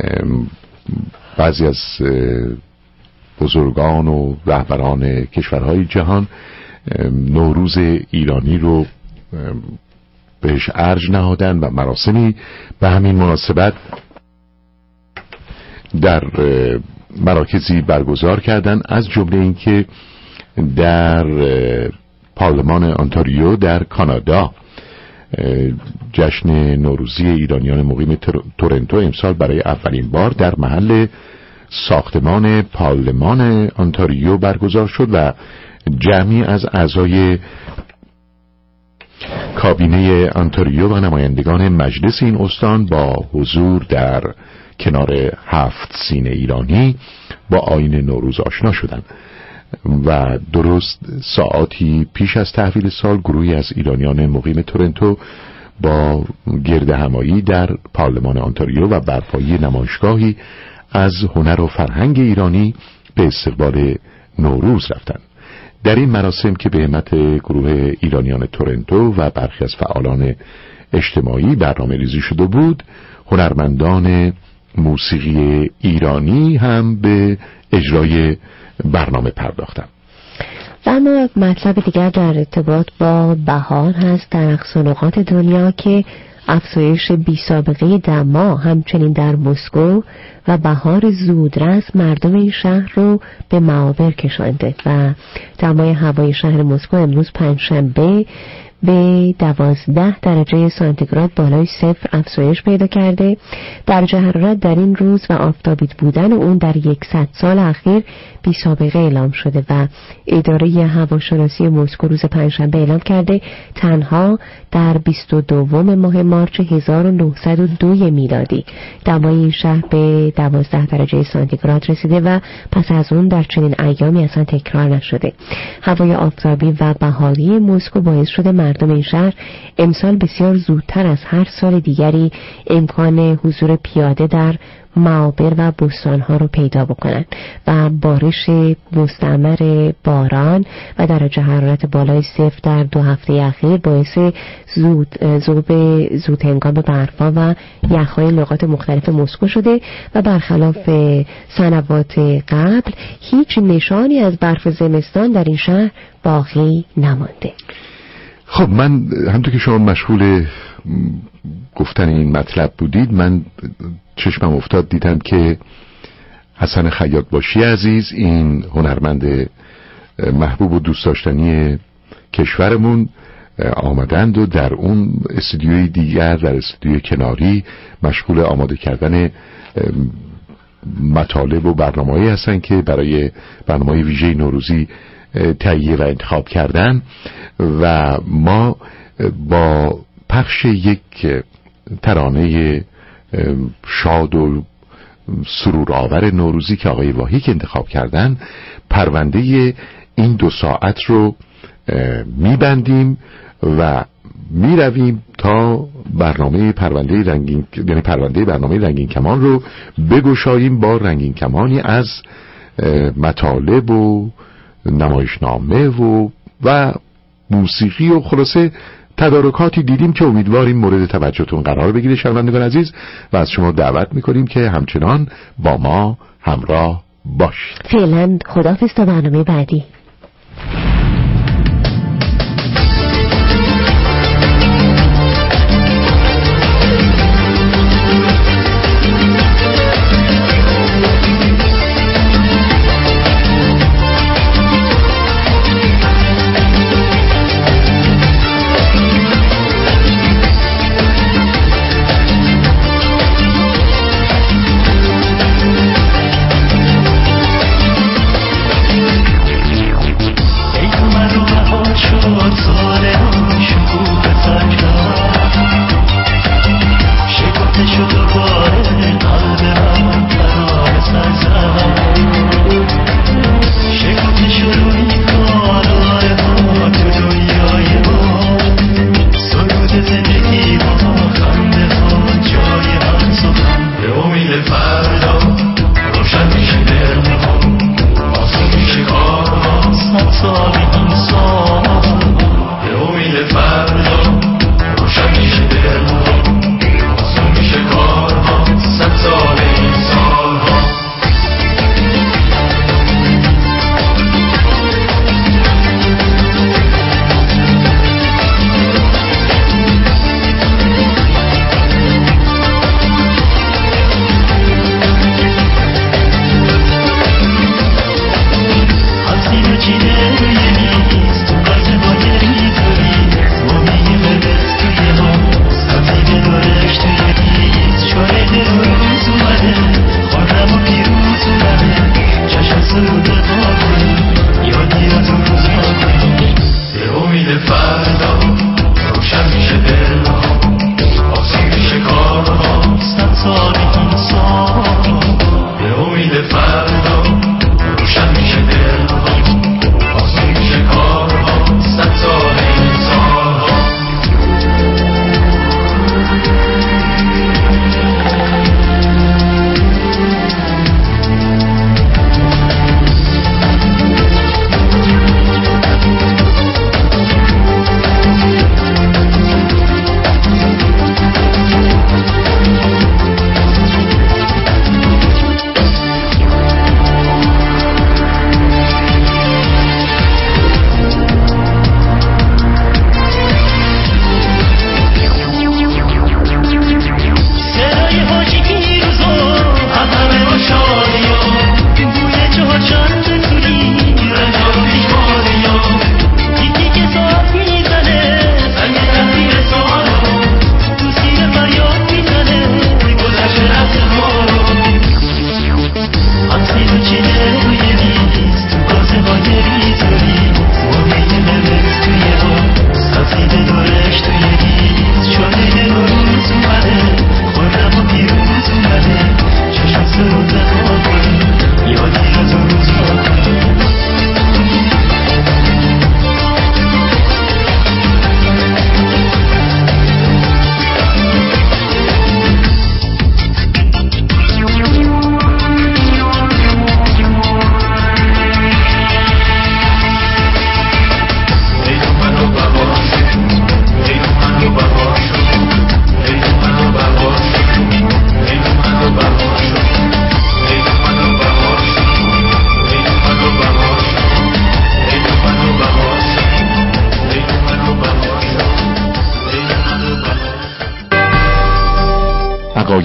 بعضی از بزرگان و رهبران کشورهای جهان نوروز ایرانی رو بهش ارج نهادن و مراسمی به همین مناسبت در مراکزی برگزار کردن، از جمله اینکه در پارلمان آنتاریو در کانادا جشن نوروزی ایرانیان مقیم تورنتو امسال برای اولین بار در محل ساختمان پارلمان آنتاریو برگزار شد و جمعی از اعضای کابینه آنتاریو و نمایندگان مجلس این استان با حضور در کنار هفت سین ایرانی با آیین نوروز آشنا شدند و درست ساعاتی پیش از تحویل سال گروهی از ایرانیان مقیم تورنتو با گرد همایی در پارلمان آنتاریو و برپایی نمایشگاهی از هنر و فرهنگ ایرانی به استقبال نوروز رفتند. در این مراسم که به همت گروه ایرانیان تورنتو و برخی از فعالان اجتماعی برنامه ریزی شده بود، هنرمندان موسیقی ایرانی هم به اجرای برنامه پرداختند. و اما مطلب دیگر در ارتباط با بهار هست در اقصا نقاط دنیا که افزایش بی سابقه دما همچنین در مسکو و بهار زودرس مردم این شهر رو به معابر کشانده و دمای هوای شهر مسکو امروز پنجشنبه به دوازده درجه سانتیگراد بالای صفر افزایش پیدا کرده. درجه حرارت در این روز و آفتابی بودن اون در یکصد سال اخیر بی سابقه اعلام شده و اداره هواشناسی مسکو روز پنجشنبه اعلام کرده تنها در بیست و دوم ماه مارس هزار و نهصد و دو میلادی دمای این شهر به دوازده درجه سانتیگراد رسیده و پس از اون در چنین ایامی اصلا تکرار نشده. هوای آفتابی و بهاری مسکو باعث شده مردم این شهر امسال بسیار زودتر از هر سال دیگری امکان حضور پیاده در معابر و بستانها رو پیدا بکنن و بارش مستمر باران و درجه حرارت بالای صفر در دو هفته اخیر باعث زود ذوب زود هنگام برفا و یخ‌های نقاط مختلف مسکو شده و برخلاف سنوات قبل هیچ نشانی از برف زمستان در این شهر باقی نمانده. خب من همونطور که شما مشغول گفتن این مطلب بودید، من چشمم افتاد دیدم که حسن خیاطباشی عزیز، این هنرمند محبوب و دوست داشتنی کشورمون، آمدند و در اون استودیوی دیگر، در استودیوی کناری، مشغول آماده کردن مطالب و برنامه‌ای هستن که برای برنامه ویژه نوروزی تهیه و انتخاب کردن و ما با پخش یک ترانه شاد و سرورآور نوروزی که آقای واهیک انتخاب کردن پرونده این دو ساعت رو میبندیم و میرویم تا برنامه پرونده رنگین، یعنی پرونده برنامه رنگین کمان رو بگشاییم با رنگین کمانی از مطالب و نمایشنامه و و موسیقی و خلاصه تدارکاتی دیدیم که امیدواریم مورد توجهتون قرار بگیره شنوندگان عزیز و از شما دعوت میکنیم که همچنان با ما همراه باشید. فعلا خداحافظ تا برنامه بعدی.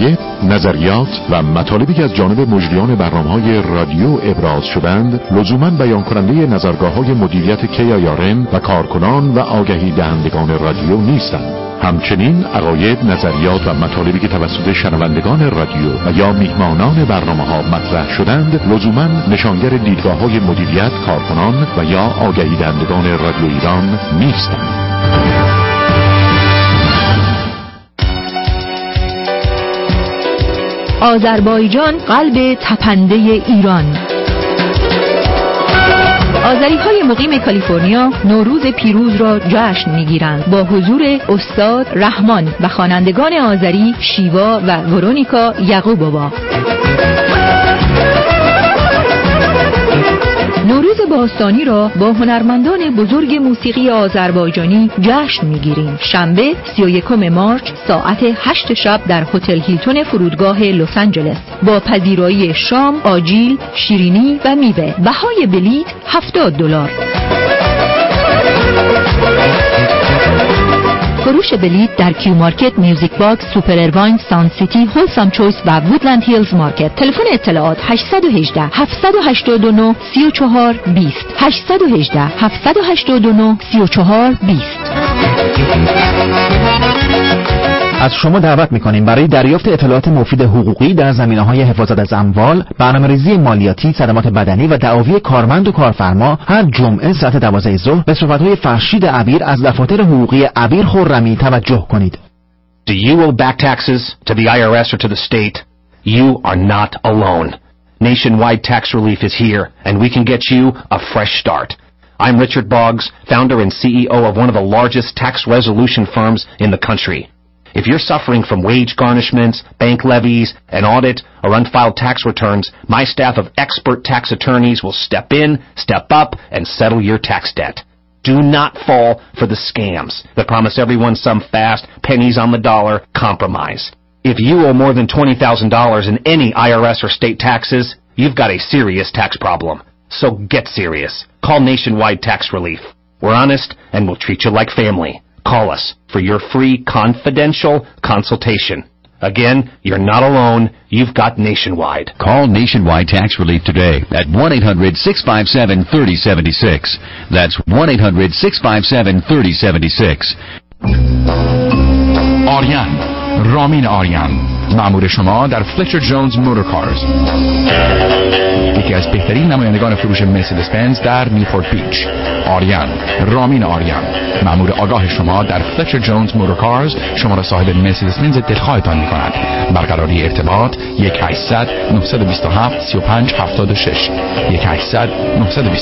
عقاید، نظریات و مطالبی که از جانب مجریان برنامه‌های رادیو ابراز شدند لزوماً بیان کننده نظرگاه‌های مدیریت کی آی آر ام و کارکنان و آگهی دهندگان رادیو نیستند. همچنین عقاید، نظریات و مطالبی که توسط شنوندگان رادیو و یا میهمانان برنامه‌ها مطرح شدند لزوماً نشانگر دیدگاه‌های مدیریت، کارکنان و یا آگهی دهندگان رادیو ایران نیستند. آذربایجان قلب تپنده ایران. آذری‌های مقیم کالیفرنیا نوروز پیروز را جشن می‌گیرند با حضور استاد رحمان و خوانندگان آذری شیوا و ورونیکا یعقوبووا. نوروز باستانی را با هنرمندان بزرگ موسیقی آذربایجانی جشن می‌گیریم. شنبه سی و یکم مارس ساعت هشت شب در هتل هیلتون فرودگاه لس آنجلس با پذیرایی شام، آجیل، شیرینی و میوه. بهای بلیت هفتاد دلار. فروش بلیت در کیو مارکت، میوزیک باکس، سوپر ارواین، ساوند سیتی، هولسام چویس و وودلند هیلز مارکت. تلفن اطلاعات هشت یک هشت، هفت هشت نه، سه چهار دو صفر هشت یک هشت، هفت هشت نه، سه چهار دو صفر. از شما دعوت می‌کنیم برای دریافت اطلاعات مفید حقوقی در زمینه‌های حفاظت از اموال، برنامه‌ریزی مالیاتی، صدمات بدنی و دعاوی کارمند و کارفرما هر جمعه ساعت دوازده ظهر به صحبت‌های فرشید عبیر از دفاتر حقوقی عبیر خرمی توجه کنید. Do you owe back taxes to the I R S or to the state? You are not alone. Nationwide tax relief is here and we can get you a fresh start. I'm Richard Boggs, founder and C E O of one of the largest tax resolution firms in the country. If you're suffering from wage garnishments, bank levies, an audit, or unfiled tax returns, my staff of expert tax attorneys will step in, step up, and settle your tax debt. Do not fall for the scams that promise everyone some fast, pennies on the dollar compromise. If you owe more than twenty thousand dollars in any I R S or state taxes, you've got a serious tax problem. So get serious. Call Nationwide Tax Relief. We're honest and we'll treat you like family. Call us for your free confidential consultation. Again, you're not alone. You've got Nationwide. Call Nationwide Tax Relief today at one eight hundred, six five seven, three oh seven six. That's one eight hundred, six five seven, three oh seven six. آریان، رامین آریان، مأمور شما در فلچر جونز موتور کارز، یکی از بهترین نمایندگان فروش مرسدس بنز در نیوپورت بیچ. آریان، رامین آریان، مأمور آگاه شما در فلچر جونز موتور کارز شما را صاحب مرسدس بنز دلخواهتان می کند. برقراری ارتباط یک هشتصد، نهصد و بیست و هفت، سی و پنج هفتاد و شش یک هشتصد، نهصد و بیست